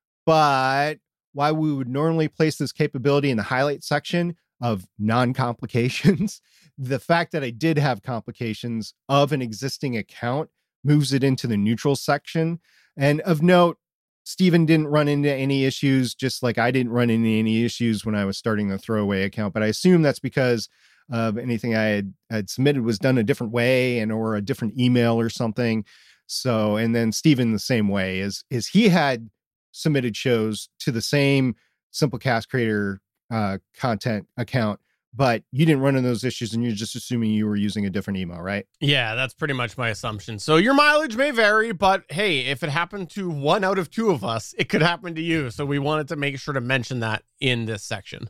But while we would normally place this capability in the highlight section of non-complications, the fact that I did have complications of an existing account moves it into the neutral section. And of note, Stephen didn't run into any issues, just like I didn't run into any issues when I was starting the throwaway account. But I assume that's because of anything I had submitted was done a different way or a different email or something. So, and then Stephen the same way is he had submitted shows to the same Simplecast Creator content account, but you didn't run into those issues, and you're just assuming you were using a different email, right? Yeah, that's pretty much my assumption. So your mileage may vary, but hey, if it happened to 1 out of 2 of us, it could happen to you. So we wanted to make sure to mention that in this section.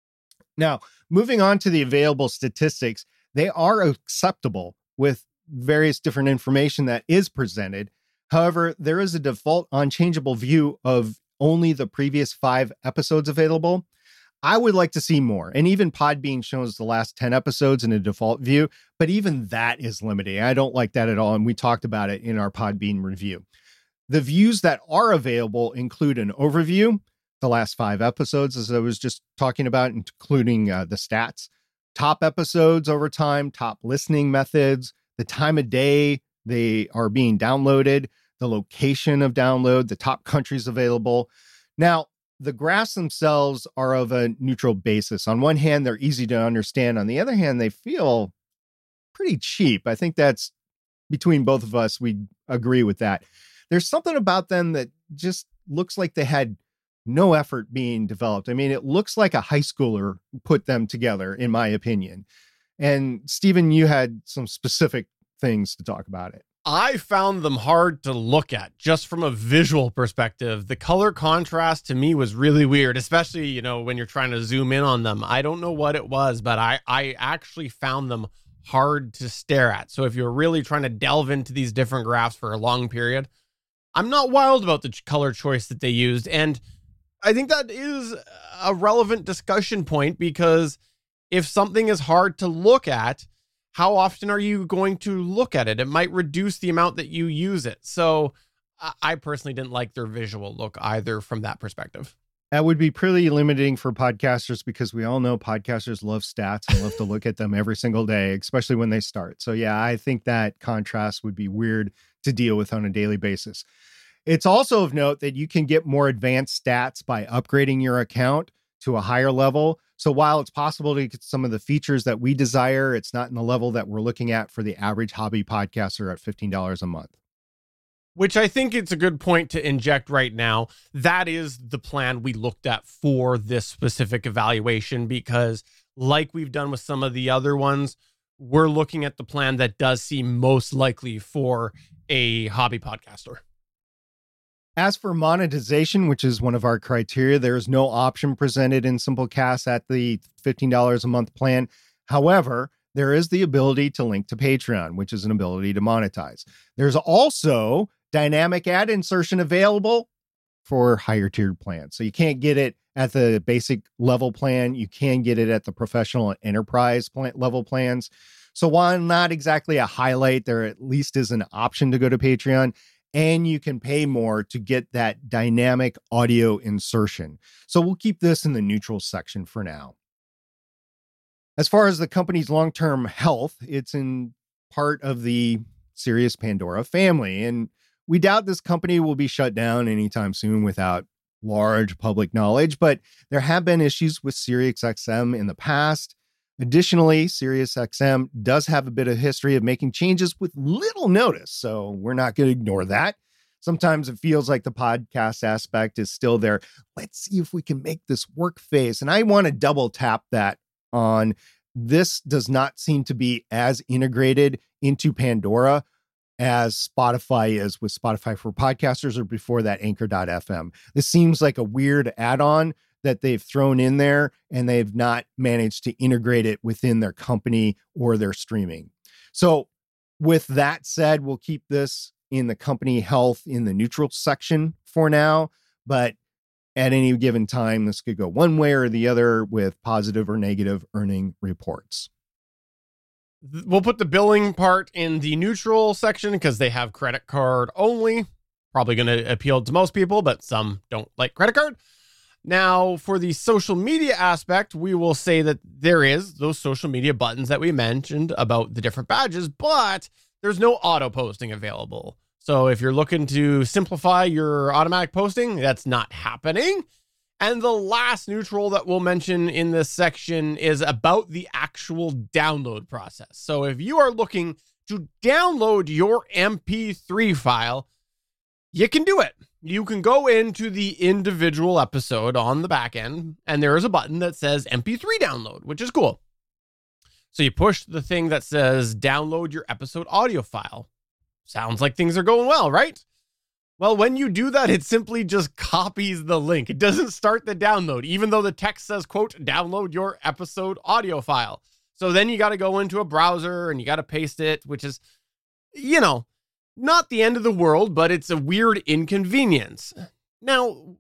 Now, moving on to the available statistics, they are acceptable with various different information that is presented. However, there is a default unchangeable view of only the previous 5 episodes available. I would like to see more. And even Podbean shows the last 10 episodes in a default view, but even that is limiting. I don't like that at all. And we talked about it in our Podbean review. The views that are available include an overview, the last 5 episodes, as I was just talking about, including the stats, top episodes over time, top listening methods, the time of day they are being downloaded, the location of download, the top countries available. Now, the graphs themselves are of a neutral basis. On one hand, they're easy to understand. On the other hand, they feel pretty cheap. I think that's between both of us. We agree with that. There's something about them that just looks like they had no effort being developed. I mean, it looks like a high schooler put them together, in my opinion. And Stephen, you had some specific things to talk about it. I found them hard to look at just from a visual perspective. The color contrast to me was really weird, especially, when you're trying to zoom in on them. I don't know what it was, but I actually found them hard to stare at. So if you're really trying to delve into these different graphs for a long period, I'm not wild about the color choice that they used. And I think that is a relevant discussion point, because if something is hard to look at, how often are you going to look at it? It might reduce the amount that you use it. So I personally didn't like their visual look either from that perspective. That would be pretty limiting for podcasters, because we all know podcasters love stats and love to look at them every single day, especially when they start. So yeah, I think that contrast would be weird to deal with on a daily basis. It's also of note that you can get more advanced stats by upgrading your account to a higher level. So while it's possible to get some of the features that we desire, it's not in the level that we're looking at for the average hobby podcaster at $15 a month. Which I think it's a good point to inject right now. That is the plan we looked at for this specific evaluation, because like we've done with some of the other ones, we're looking at the plan that does seem most likely for a hobby podcaster. As for monetization, which is one of our criteria, there is no option presented in Simplecast at the $15 a month plan. However, there is the ability to link to Patreon, which is an ability to monetize. There's also dynamic ad insertion available for higher tiered plans. So you can't get it at the basic level plan. You can get it at the professional and enterprise level plans. So while not exactly a highlight, there at least is an option to go to Patreon, and you can pay more to get that dynamic audio insertion. So we'll keep this in the neutral section for now. As far as the company's long-term health, it's in part of the Sirius Pandora family, and we doubt this company will be shut down anytime soon without large public knowledge, but there have been issues with SiriusXM in the past. Additionally, SiriusXM does have a bit of history of making changes with little notice, so we're not going to ignore that. Sometimes it feels like the podcast aspect is still there. Let's see if we can make this work phase. And I want to double tap that on this does not seem to be as integrated into Pandora as Spotify is with Spotify for Podcasters, or before that Anchor.fm. This seems like a weird add-on that they've thrown in there, and they've not managed to integrate it within their company or their streaming. So with that said, we'll keep this in the company health in the neutral section for now, but at any given time, this could go one way or the other with positive or negative earning reports. We'll put the billing part in the neutral section because they have credit card only. Probably going to appeal to most people, but some don't like credit card. Now, for the social media aspect, we will say that there is those social media buttons that we mentioned about the different badges, but there's no auto posting available. So if you're looking to simplify your automatic posting, that's not happening. And the last neutral that we'll mention in this section is about the actual download process. So if you are looking to download your MP3 file, you can do it. You can go into the individual episode on the back end, and there is a button that says MP3 download, which is cool. So you push the thing that says download your episode audio file. Sounds like things are going well, right? Well, when you do that, it simply just copies the link. It doesn't start the download, even though the text says, quote, download your episode audio file. So then you got to go into a browser and you got to paste it, which is, you know, not the end of the world, but it's a weird inconvenience. Now,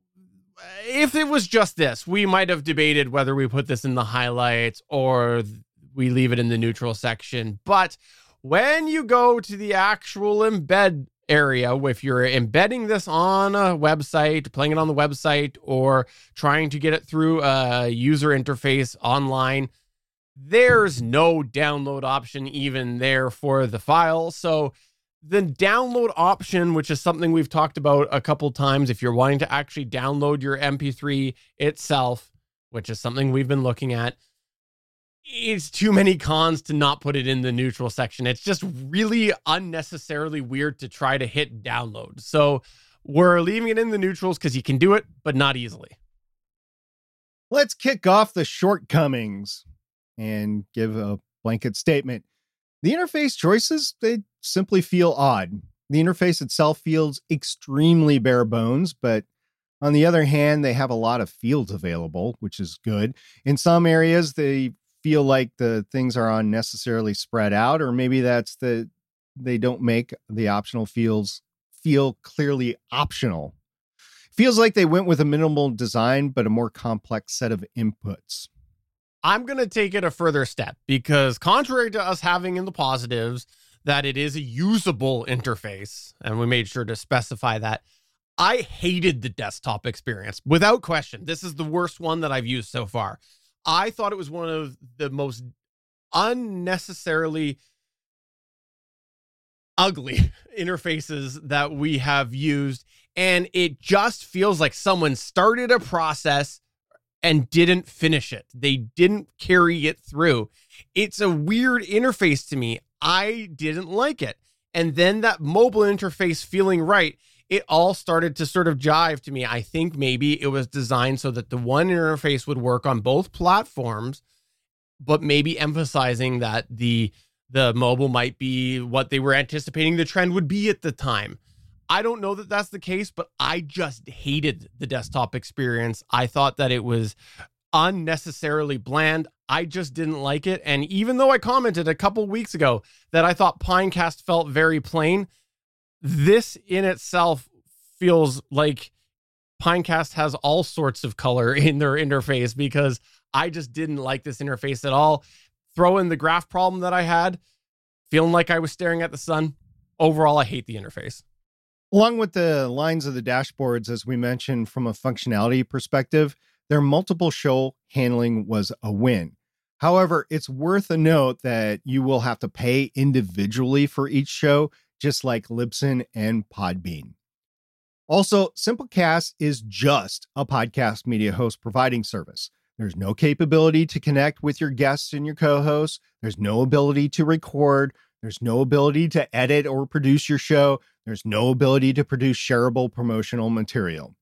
if it was just this, we might have debated whether we put this in the highlights or we leave it in the neutral section. But when you go to the actual embed area, if you're embedding this on a website, playing it on the website, or trying to get it through a user interface online, there's no download option even there for the file. So the download option, which is something we've talked about a couple times, if you're wanting to actually download your MP3 itself, which is something we've been looking at, it's too many cons to not put it in the neutral section. It's just really unnecessarily weird to try to hit download. So we're leaving it in the neutrals because you can do it, but not easily. Let's kick off the shortcomings and give a blanket statement. The interface choices, they simply feel odd. The interface itself feels extremely bare bones, but on the other hand, they have a lot of fields available, which is good. In some areas, they feel like the things are unnecessarily spread out, or maybe that's they don't make the optional fields feel clearly optional. Feels like they went with a minimal design, but a more complex set of inputs. I'm going to take it a further step because contrary to us having in the positives that it is a usable interface, and we made sure to specify that, I hated the desktop experience. Without question, this is the worst one that I've used so far. I thought it was one of the most unnecessarily ugly interfaces that we have used, and it just feels like someone started a process and didn't finish it. They didn't carry it through. It's a weird interface to me. I didn't like it. And then that mobile interface feeling right, it all started to sort of jive to me. I think maybe it was designed so that the one interface would work on both platforms, but maybe emphasizing that the mobile might be what they were anticipating the trend would be at the time. I don't know that that's the case, but I just hated the desktop experience. I thought that it was unnecessarily bland. I just didn't like it. And even though I commented a couple weeks ago that I thought Pinecast felt very plain, this in itself feels like Pinecast has all sorts of color in their interface because I just didn't like this interface at all. Throw in the graph problem that I had, feeling like I was staring at the sun. Overall, I hate the interface. Along with the lines of the dashboards, as we mentioned, from a functionality perspective, their multiple show handling was a win. However, it's worth a note that you will have to pay individually for each show, just like Libsyn and Podbean. Also, Simplecast is just a podcast media host providing service. There's no capability to connect with your guests and your co-hosts. There's no ability to record. There's no ability to edit or produce your show. There's no ability to produce shareable promotional material.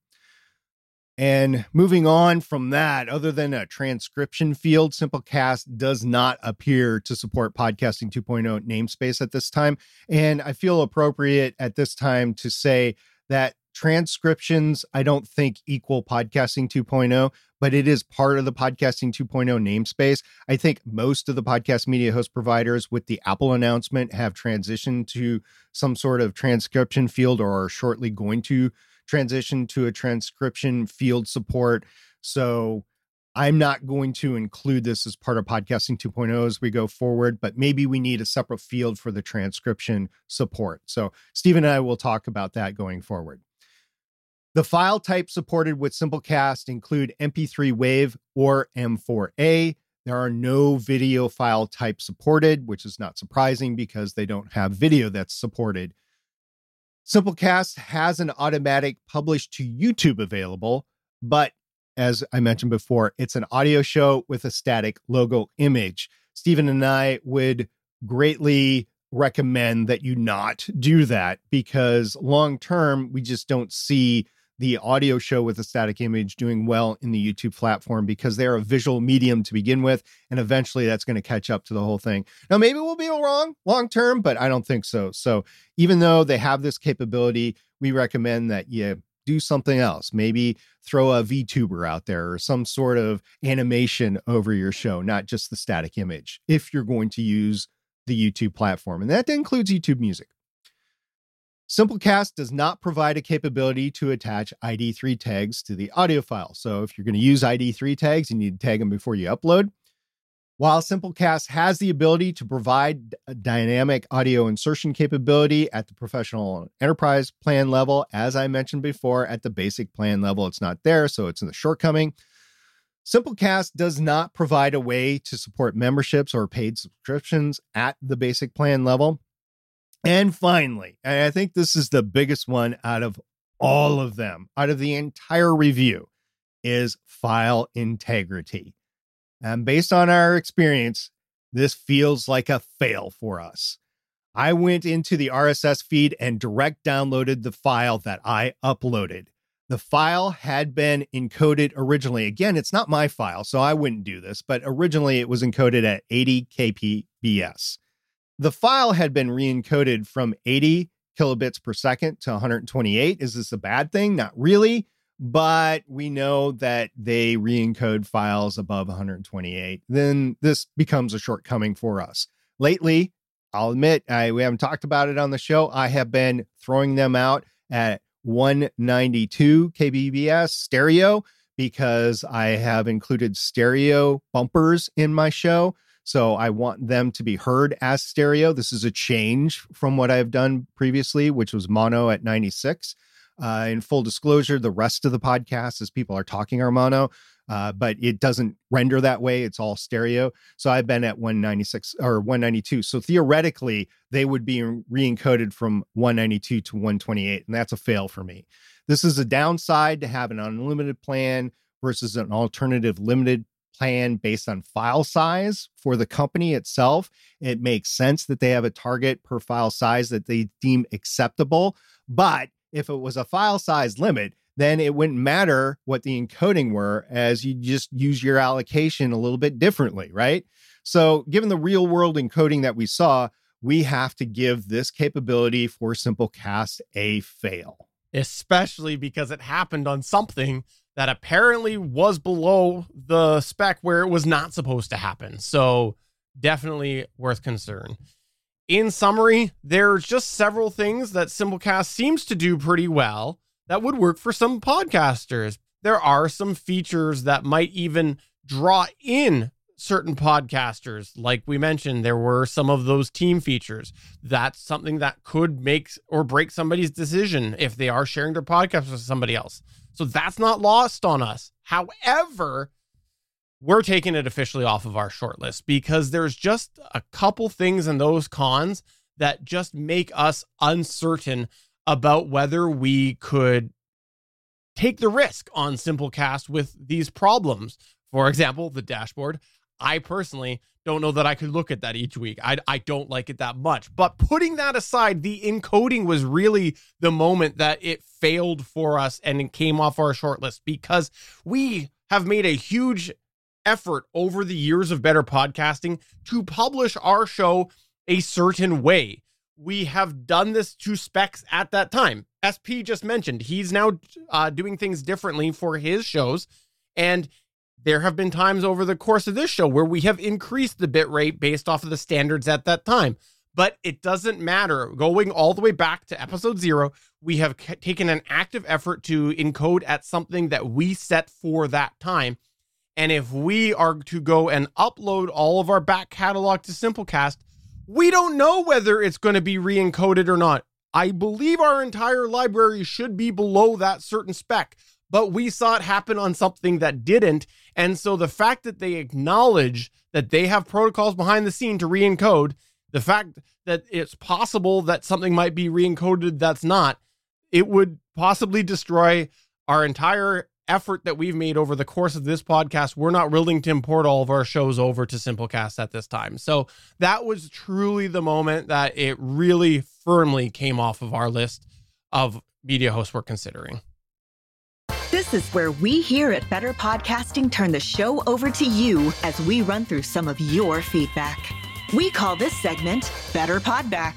And moving on from that, other than a transcription field, Simplecast does not appear to support Podcasting 2.0 namespace at this time. And I feel appropriate at this time to say that transcriptions, I don't think equal Podcasting 2.0, but it is part of the Podcasting 2.0 namespace. I think most of the podcast media host providers with the Apple announcement have transitioned to some sort of transcription field or are shortly going to transition to a transcription field support. So I'm not going to include this as part of Podcasting 2.0 as we go forward, but maybe we need a separate field for the transcription support. So Stephen and I will talk about that going forward. The file types supported with Simplecast include MP3 WAV or M4A. There are no video file types supported, which is not surprising because they don't have video that's supported. Simplecast has an automatic publish to YouTube available, but as I mentioned before, it's an audio show with a static logo image. Stephen and I would greatly recommend that you not do that because long-term, we just don't see the audio show with a static image doing well in the YouTube platform because they're a visual medium to begin with. And eventually that's going to catch up to the whole thing. Now, maybe we'll be wrong long-term, but I don't think so. So even though they have this capability, we recommend that you do something else. Maybe throw a VTuber out there or some sort of animation over your show, not just the static image, if you're going to use the YouTube platform. And that includes YouTube Music. Simplecast does not provide a capability to attach ID3 tags to the audio file. So if you're going to use ID3 tags, you need to tag them before you upload. While Simplecast has the ability to provide a dynamic audio insertion capability at the professional enterprise plan level, as I mentioned before, at the basic plan level, it's not there, so it's in the shortcoming. Simplecast does not provide a way to support memberships or paid subscriptions at the basic plan level. And finally, and I think this is the biggest one out of all of them, out of the entire review, is file integrity. And based on our experience, this feels like a fail for us. I went into the RSS feed and direct downloaded the file that I uploaded. The file had been encoded originally. Again, it's not my file, so I wouldn't do this, but originally it was encoded at 80 kbps. The file had been re-encoded from 80 kilobits per second to 128. Is this a bad thing? Not really, but we know that they re-encode files above 128. Then this becomes a shortcoming for us. Lately, I'll admit, we haven't talked about it on the show. I have been throwing them out at 192 KBBS stereo because I have included stereo bumpers in my show. So I want them to be heard as stereo. This is a change from what I've done previously, which was mono at 96. In full disclosure, the rest of the podcast, as people are talking, are mono, but it doesn't render that way. It's all stereo. So I've been at 196 or 192. So theoretically, they would be re-encoded from 192 to 128, and that's a fail for me. This is a downside to have an unlimited plan versus an alternative limited plan based on file size for the company itself. It makes sense that they have a target per file size that they deem acceptable. But if it was a file size limit, then it wouldn't matter what the encoding were, as you just use your allocation a little bit differently, right? So given the real world encoding that we saw, we have to give this capability for Simplecast a fail. Especially because it happened on something that apparently was below the spec where it was not supposed to happen. So definitely worth concern. In summary, there's just several things that Simplecast seems to do pretty well that would work for some podcasters. There are some features that might even draw in certain podcasters. Like we mentioned, there were some of those team features. That's something that could make or break somebody's decision if they are sharing their podcast with somebody else. So that's not lost on us. However, we're taking it officially off of our shortlist because there's just a couple things in those cons that just make us uncertain about whether we could take the risk on Simplecast with these problems. For example, the dashboard. I personally don't know that I could look at that each week. I don't like it that much. But putting that aside, the encoding was really the moment that it failed for us and it came off our shortlist because we have made a huge effort over the years of Better Podcasting to publish our show a certain way. We have done this to specs at that time. SP just mentioned he's now doing things differently for his shows, and there have been times over the course of this show where we have increased the bit rate based off of the standards at that time. But it doesn't matter. Going all the way back to episode 0, we have taken an active effort to encode at something that we set for that time. And if we are to go and upload all of our back catalog to Simplecast, we don't know whether it's going to be re-encoded or not. I believe our entire library should be below that certain spec, but we saw it happen on something that didn't. And so the fact that they acknowledge that they have protocols behind the scene to re-encode, the fact that it's possible that something might be re-encoded that's not, it would possibly destroy our entire effort that we've made over the course of this podcast. We're not willing to import all of our shows over to Simplecast at this time. So that was truly the moment that it really firmly came off of our list of media hosts we're considering. This is where we here at Better Podcasting turn the show over to you as we run through some of your feedback. We call this segment Better Podback.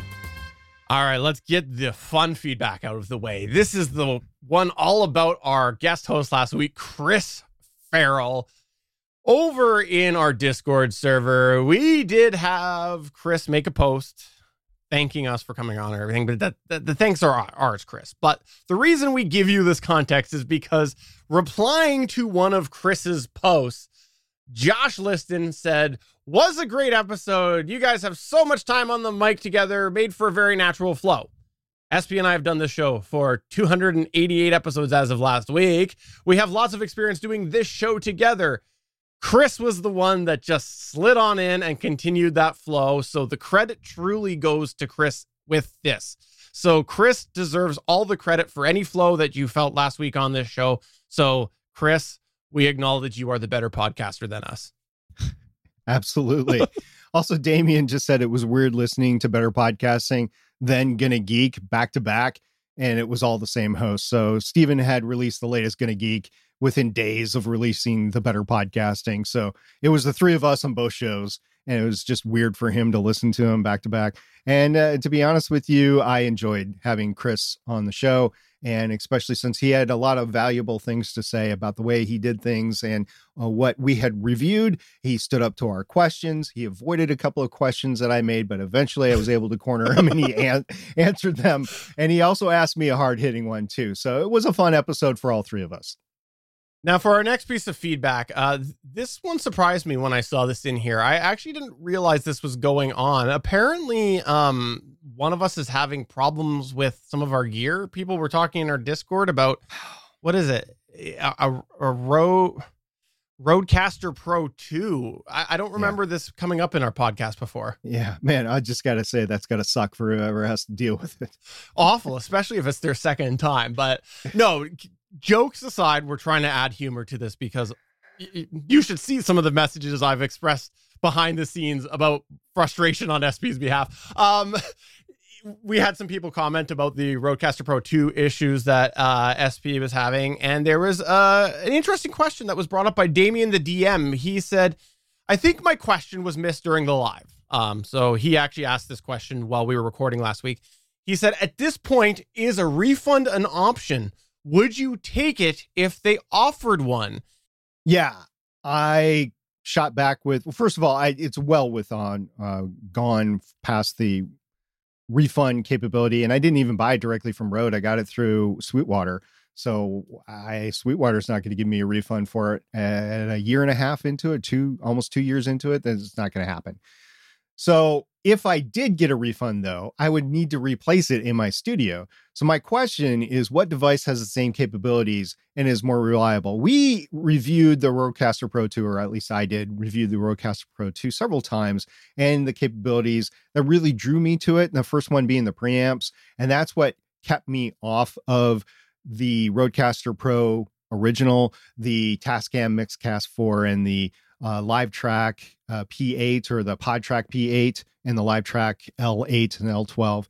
All right, let's get the fun feedback out of the way. This is the one all about our guest host last week, Chris Farrell. Over in our Discord server, we did have Chris make a post thanking us for coming on and everything, but the thanks are ours, Chris. But the reason we give you this context is because replying to one of Chris's posts, Josh Liston said, "Was a great episode. You guys have so much time on the mic together, made for a very natural flow." SP and I have done this show for 288 episodes as of last week. We have lots of experience doing this show together. Chris was the one that just slid on in and continued that flow. So the credit truly goes to Chris with this. So Chris deserves all the credit for any flow that you felt last week on this show. So Chris, we acknowledge you are the better podcaster than us. Absolutely. Also, Damien just said it was weird listening to Better Podcasting, then Gonna Geek back to back, and it was all the same host. So Steven had released the latest Gonna Geek within days of releasing the Better Podcasting. So it was the three of us on both shows, and it was just weird for him to listen to him back to back. And to be honest with you, I enjoyed having Chris on the show. And especially since he had a lot of valuable things to say about the way he did things and what we had reviewed, he stood up to our questions. He avoided a couple of questions that I made, but eventually I was able to corner him and he answered them. And he also asked me a hard-hitting one too. So it was a fun episode for all three of us. Now, for our next piece of feedback, this one surprised me when I saw this in here. I actually didn't realize this was going on. Apparently, one of us is having problems with some of our gear. People were talking in our Discord about, what is it? A Rodecaster Pro 2. I don't remember this coming up in our podcast before. Yeah, man, I just got to say that's got to suck for whoever has to deal with it. Awful, especially if it's their second time. But no, jokes aside, we're trying to add humor to this because you should see some of the messages I've expressed behind the scenes about frustration on SP's behalf. We had some people comment about the Rodecaster Pro 2 issues that SP was having, and there was an interesting question that was brought up by Damien the DM. He said, I think my question was missed during the live. So he actually asked this question while we were recording last week. He said, at this point, is a refund an option? Would you take it if they offered one? Yeah, I shot back with, well, first of all, it's well gone past the refund capability, and I didn't even buy it directly from Rode. I got it through Sweetwater. So Sweetwater's not going to give me a refund for it at a year and a half into it, almost 2 years into it. That's not going to happen. So if I did get a refund, though, I would need to replace it in my studio. So my question is, what device has the same capabilities and is more reliable? We reviewed the Rodecaster Pro 2, or at least I did review the Rodecaster Pro 2 several times, and the capabilities that really drew me to it. And the first one being the preamps. And that's what kept me off of the Rodecaster Pro original, the Tascam Mixcast 4, and the LiveTrack P8, or the PodTrack P8, and the LiveTrack L8 and L12.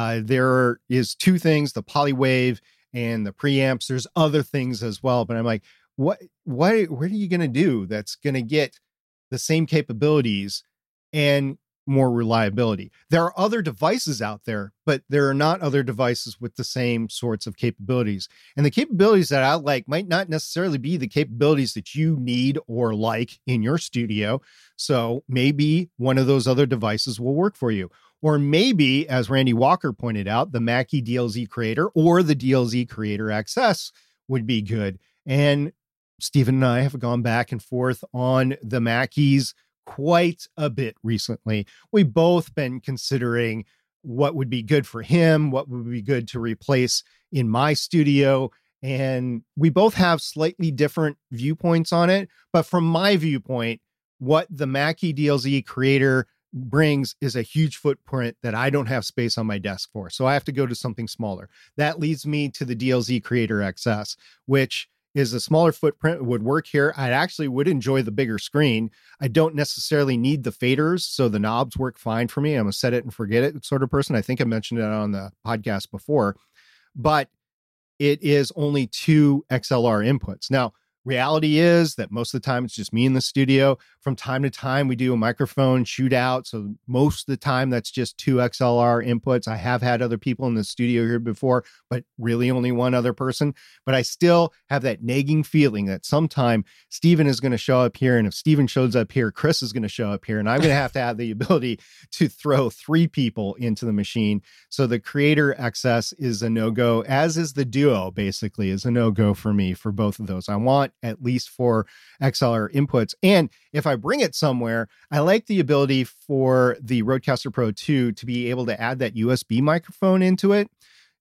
There is two things, the Polywave and the preamps. There's other things as well, but I'm like, what are you going to do that's going to get the same capabilities and more reliability? There are other devices out there, but there are not other devices with the same sorts of capabilities. And the capabilities that I like might not necessarily be the capabilities that you need or like in your studio. So maybe one of those other devices will work for you. Or maybe, as Randy Walker pointed out, the Mackie DLZ Creator or the DLZ Creator XS would be good. And Stephen and I have gone back and forth on the Mackies quite a bit recently. We've both been considering what would be good for him, what would be good to replace in my studio. And we both have slightly different viewpoints on it. But from my viewpoint, what the Mackie DLZ Creator brings is a huge footprint that I don't have space on my desk for. So I have to go to something smaller. That leads me to the DLZ Creator XS, which is a smaller footprint, would work here. I actually would enjoy the bigger screen. I don't necessarily need the faders, so the knobs work fine for me. I'm a set it and forget it sort of person. I think I mentioned it on the podcast before, but it is only 2 XLR inputs. Now, reality is that most of the time it's just me in the studio. From time to time, we do a microphone shootout. So most of the time that's just 2 XLR inputs. I have had other people in the studio here before, but really only one other person. But I still have that nagging feeling that sometime Steven is going to show up here. And if Steven shows up here, Chris is going to show up here. And I'm going to have the ability to throw 3 people into the machine. So the Creator XS is a no-go, as is the Duo, basically, is a no-go for me for both of those. I want at least 4 XLR inputs. And if I bring it somewhere, I like the ability for the Rodecaster Pro 2 to be able to add that USB microphone into it.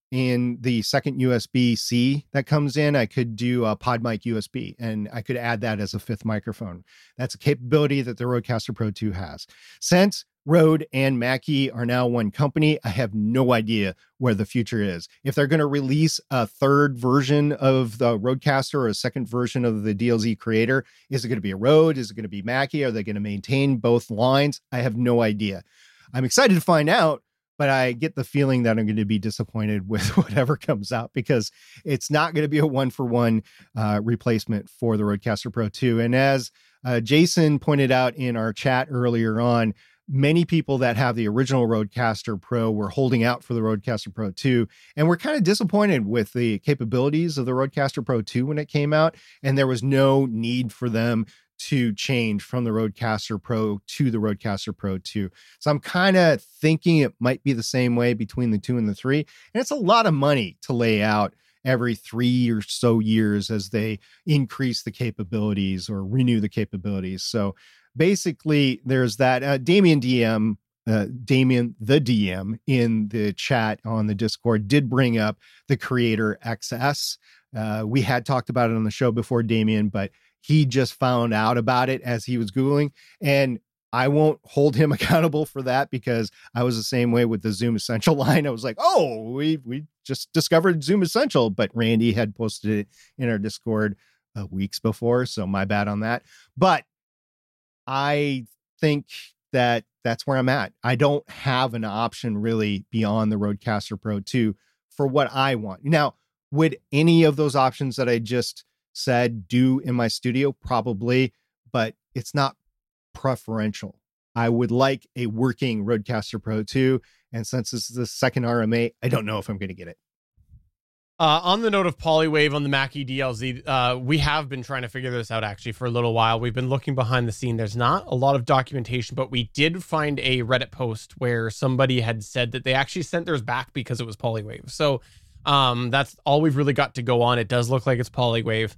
In the second USB-C that comes in, I could do a PodMic USB, and I could add that as a 5th microphone. That's a capability that the Rodecaster Pro 2 has. Since Rode and Mackie are now one company, I have no idea where the future is. If they're going to release a 3rd version of the Rodecaster or a 2nd version of the DLZ Creator, is it going to be a Rode? Is it going to be Mackie? Are they going to maintain both lines? I have no idea. I'm excited to find out, but I get the feeling that I'm going to be disappointed with whatever comes out, because it's not going to be a 1-for-1 replacement for the Rodecaster Pro 2. And as Jason pointed out in our chat earlier on, many people that have the original Rodecaster Pro were holding out for the Rodecaster Pro 2, and we're kind of disappointed with the capabilities of the Rodecaster Pro 2 when it came out, and there was no need for them to change from the Rodecaster Pro to the Rodecaster Pro 2. So I'm kind of thinking it might be the same way between the 2 and the 3, and it's a lot of money to lay out every 3 or so years as they increase the capabilities or renew the capabilities. So basically, there's that. Damien the DM in the chat on the Discord did bring up the Creator XS. We had talked about it on the show before, Damien, but he just found out about it as he was Googling, and I won't hold him accountable for that because I was the same way with the Zoom Essential line. I was like, oh, we just discovered Zoom Essential, but Randy had posted it in our Discord weeks before, so my bad on that. But I think that that's where I'm at. I don't have an option really beyond the Rodecaster Pro 2 for what I want. Now, would any of those options that I just said do in my studio? Probably, but it's not preferential. I would like a working Rodecaster Pro 2, and since this is the second RMA, I don't know if I'm going to get it. On the note of Polywave on the Mackie DLZ, we have been trying to figure this out actually for a little while. We've been looking behind the scene. There's not a lot of documentation, but we did find a Reddit post where somebody had said that they actually sent theirs back because it was Polywave. So that's all we've really got to go on. It does look like it's Polywave.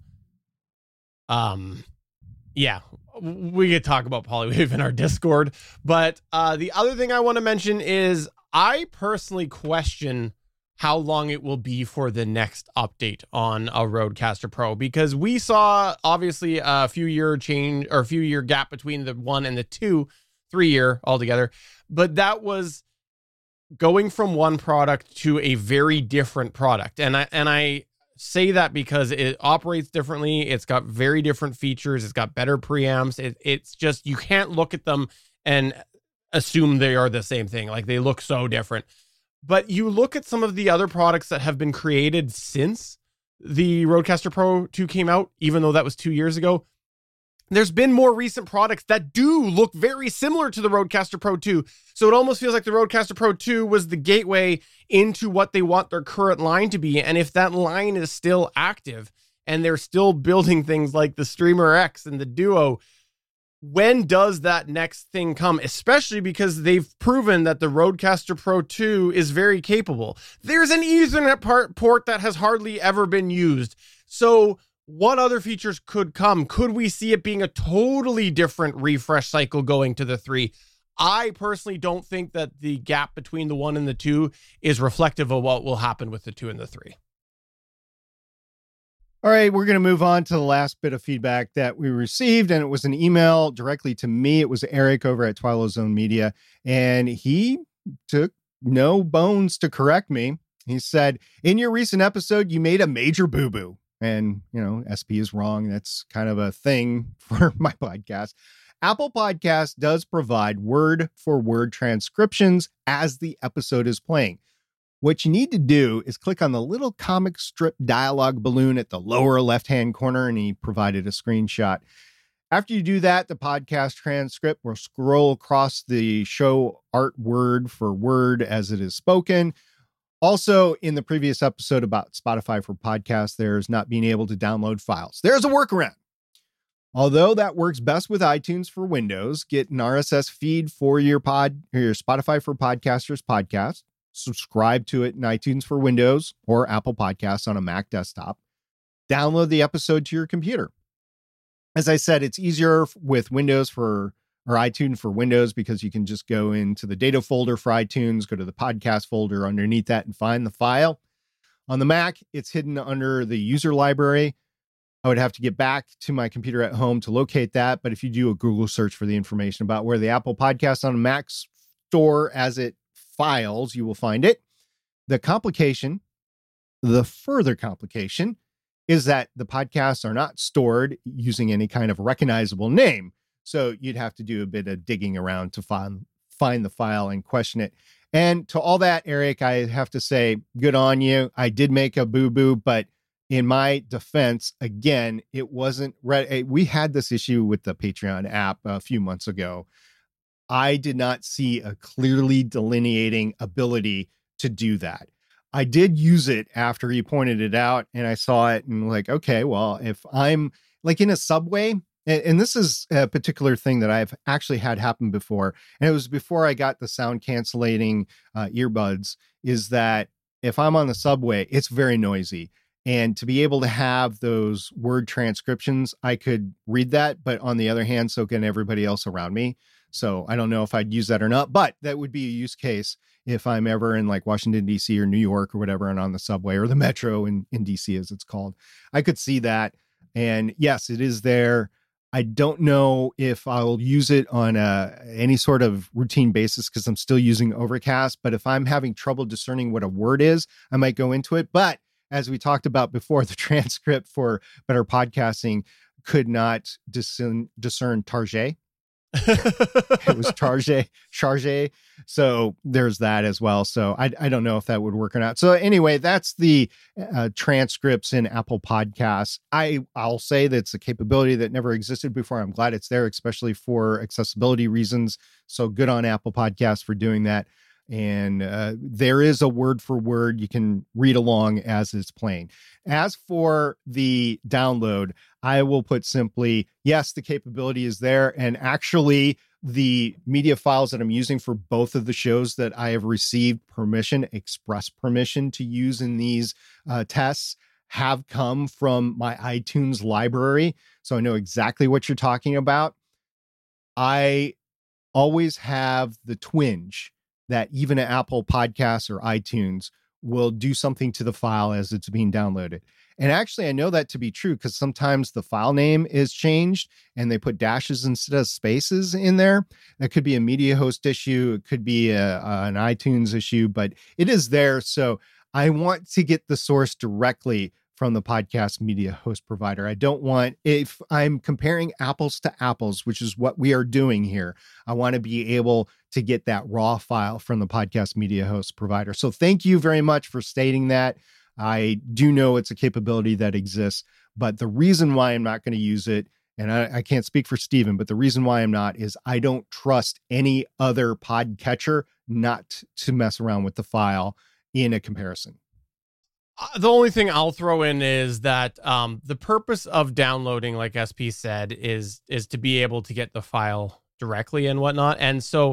Yeah, we could talk about Polywave in our Discord. But the other thing I want to mention is I personally question how long it will be for the next update on a Rodecaster Pro, because we saw obviously a few year gap between the 1 and the 2, 3 year altogether, but that was going from one product to a very different product. And I say that because it operates differently. It's got very different features. It's got better preamps. It's just, you can't look at them and assume they are the same thing. Like, they look so different. But you look at some of the other products that have been created since the Rodecaster Pro 2 came out, even though that was 2 years ago. There's been more recent products that do look very similar to the Rodecaster Pro 2. So it almost feels like the Rodecaster Pro 2 was the gateway into what they want their current line to be. And if that line is still active and they're still building things like the Streamer X and the Duo, when does that next thing come? Especially because they've proven that the Rodecaster Pro 2 is very capable. There's an Ethernet port that has hardly ever been used. So what other features could come? Could we see it being a totally different refresh cycle going to the 3? I personally don't think that the gap between the 1 and the 2 is reflective of what will happen with the 2 and the 3. All right, we're going to move on to the last bit of feedback that we received, and it was an email directly to me. It was Eric over at Twilight Zone Media, and he took no bones to correct me. He said, in your recent episode, you made a major boo-boo. And, you know, SP is wrong. That's kind of a thing for my podcast. Apple Podcasts does provide word-for-word transcriptions as the episode is playing. What you need to do is click on the little comic strip dialogue balloon at the lower left-hand corner, and he provided a screenshot. After you do that, the podcast transcript will scroll across the show art word for word as it is spoken. Also, in the previous episode about Spotify for podcasts, there's not being able to download files. There's a workaround. Although that works best with iTunes for Windows, get an RSS feed for your Spotify for Podcasters podcast. Subscribe to it in iTunes for Windows or Apple Podcasts on a Mac desktop. Download the episode to your computer. As I said, it's easier with Windows or iTunes for Windows because you can just go into the data folder for iTunes, go to the podcast folder underneath that and find the file. On the Mac, it's hidden under the user library. I would have to get back to my computer at home to locate that. But if you do a Google search for the information about where the Apple Podcast on a Mac store as it files, you will find it. The further complication is that the podcasts are not stored using any kind of recognizable name. So you'd have to do a bit of digging around to find the file and question it. And to all that, Eric, I have to say, good on you. I did make a boo-boo, but in my defense, again, it wasn't ready. We had this issue with the Patreon app a few months ago. I did not see a clearly delineating ability to do that. I did use it after he pointed it out, and I saw it and like, okay, well, if I'm like in a subway, and this is a particular thing that I've actually had happen before, and it was before I got the sound cancellating earbuds, is that if I'm on the subway, it's very noisy. And to be able to have those word transcriptions, I could read that, but on the other hand, so can everybody else around me. So I don't know if I'd use that or not, but that would be a use case if I'm ever in like Washington, D.C. or New York or whatever, and on the subway or the metro in D.C. as it's called. I could see that. And yes, it is there. I don't know if I'll use it on any sort of routine basis because I'm still using Overcast. But if I'm having trouble discerning what a word is, I might go into it. But as we talked about before, the transcript for Better Podcasting could not discern Target. It was charge. So there's that as well. So I don't know if that would work or not. So anyway, that's the transcripts in Apple Podcasts. I'll say that it's a capability that never existed before. I'm glad it's there, especially for accessibility reasons. So good on Apple Podcasts for doing that. And there is a word for word. You can read along as it's playing. As for the download, I will put simply, yes, the capability is there. And actually, the media files that I'm using for both of the shows that I have received express permission to use in these tests have come from my iTunes library. So I know exactly what you're talking about. I always have the twinge that even Apple Podcasts or iTunes will do something to the file as it's being downloaded. And actually, I know that to be true because sometimes the file name is changed and they put dashes instead of spaces in there. That could be a media host issue. It could be an iTunes issue, but it is there. So I want to get the source directly from the podcast media host provider. I don't want, if I'm comparing apples to apples, which is what we are doing here, I want to be able to get that raw file from the podcast media host provider. So thank you very much for stating that. I do know it's a capability that exists, but the reason why I'm not going to use it, and I can't speak for Steven, but the reason why I'm not is I don't trust any other podcatcher not to mess around with the file in a comparison. The only thing I'll throw in is that the purpose of downloading, like SP said, is to be able to get the file directly and whatnot. And so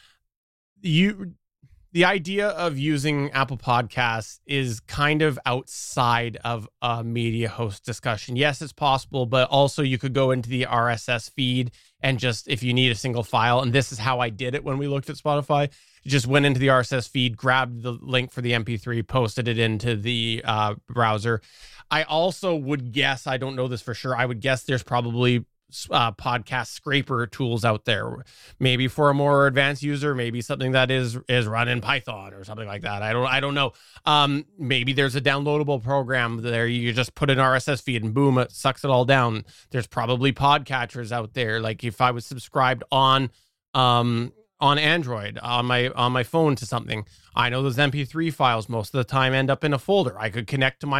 the idea of using Apple Podcasts is kind of outside of a media host discussion. Yes, it's possible, but also you could go into the RSS feed and just, if you need a single file, and this is how I did it when we looked at Spotify, just went into the RSS feed, grabbed the link for the MP3, posted it into the browser. I also would guess, I don't know this for sure, I would guess there's probably podcast scraper tools out there, maybe for a more advanced user, maybe something that is run in Python or something like that. I don't know. Maybe there's a downloadable program there. You just put an RSS feed and boom, it sucks it all down. There's probably podcatchers out there. Like if I was subscribed on Android, on my phone to something, I know those MP3 files most of the time end up in a folder. I could connect to my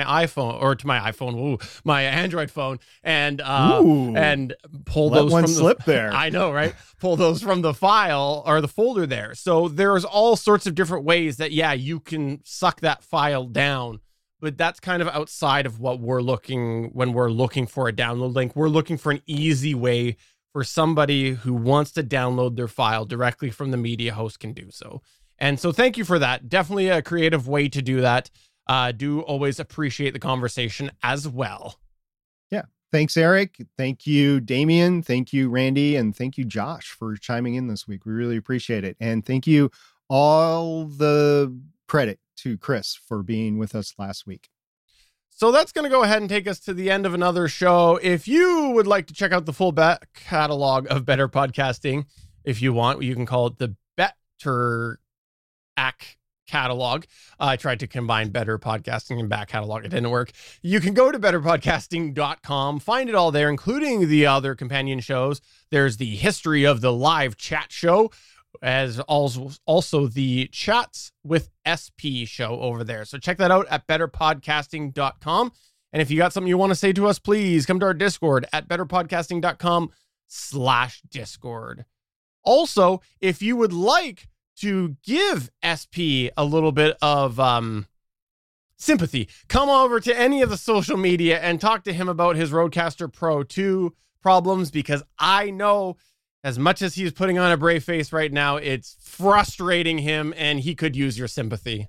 my Android phone and pull those from slip there. I know, right? Pull those from the file or the folder there. So there's all sorts of different ways that, yeah, you can suck that file down. But that's kind of outside of what we're looking when we're looking for a download link. We're looking for an easy way for somebody who wants to download their file directly from the media host can do so. And so thank you for that. Definitely a creative way to do that. Do always appreciate the conversation as well. Yeah. Thanks, Eric. Thank you, Damien. Thank you, Randy. And thank you, Josh, for chiming in this week. We really appreciate it. And thank you all the credit to Chris for being with us last week. So that's going to go ahead and take us to the end of another show. If you would like to check out the full back catalog of Better Podcasting, if you want, you can call it the Better Ack catalog. I tried to combine Better Podcasting and back catalog. It didn't work. You can go to betterpodcasting.com, find it all there, including the other companion shows. There's the history of the live chat show, as also the Chats with SP show over there. So check that out at betterpodcasting.com. And if you got something you want to say to us, please come to our Discord at betterpodcasting.com/Discord. Also, if you would like to give SP a little bit of sympathy, come over to any of the social media and talk to him about his Rodecaster Pro 2 problems, because I know as much as he's putting on a brave face right now, it's frustrating him and he could use your sympathy.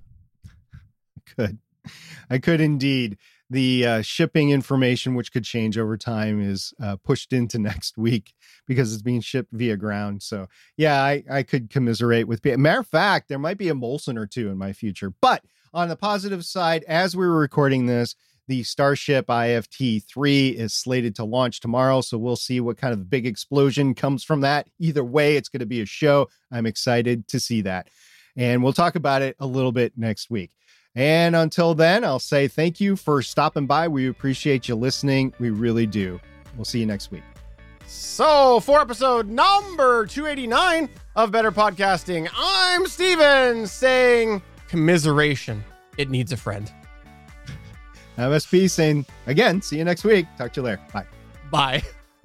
I could indeed. The shipping information, which could change over time, is pushed into next week because it's being shipped via ground. So yeah, I could commiserate with people. Matter of fact, there might be a Molson or two in my future. But on the positive side, as we were recording this, the Starship IFT-3 is slated to launch tomorrow. So we'll see what kind of big explosion comes from that. Either way, it's going to be a show. I'm excited to see that. And we'll talk about it a little bit next week. And until then, I'll say thank you for stopping by. We appreciate you listening. We really do. We'll see you next week. So for episode number 289 of Better Podcasting, I'm Steven saying commiseration. It needs a friend. MSP saying, again, see you next week. Talk to you later. Bye. Bye.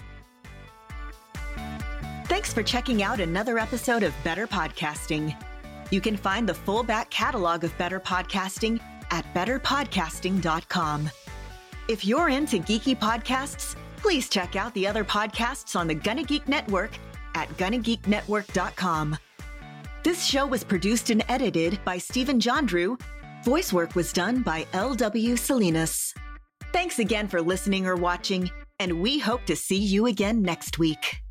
Thanks for checking out another episode of Better Podcasting. You can find the full back catalog of Better Podcasting at betterpodcasting.com. If you're into geeky podcasts, please check out the other podcasts on the Gonna Geek Network at GonnaGeekNetwork.com. This show was produced and edited by Stephen Jondrew. Voice work was done by L.W. Salinas. Thanks again for listening or watching, and we hope to see you again next week.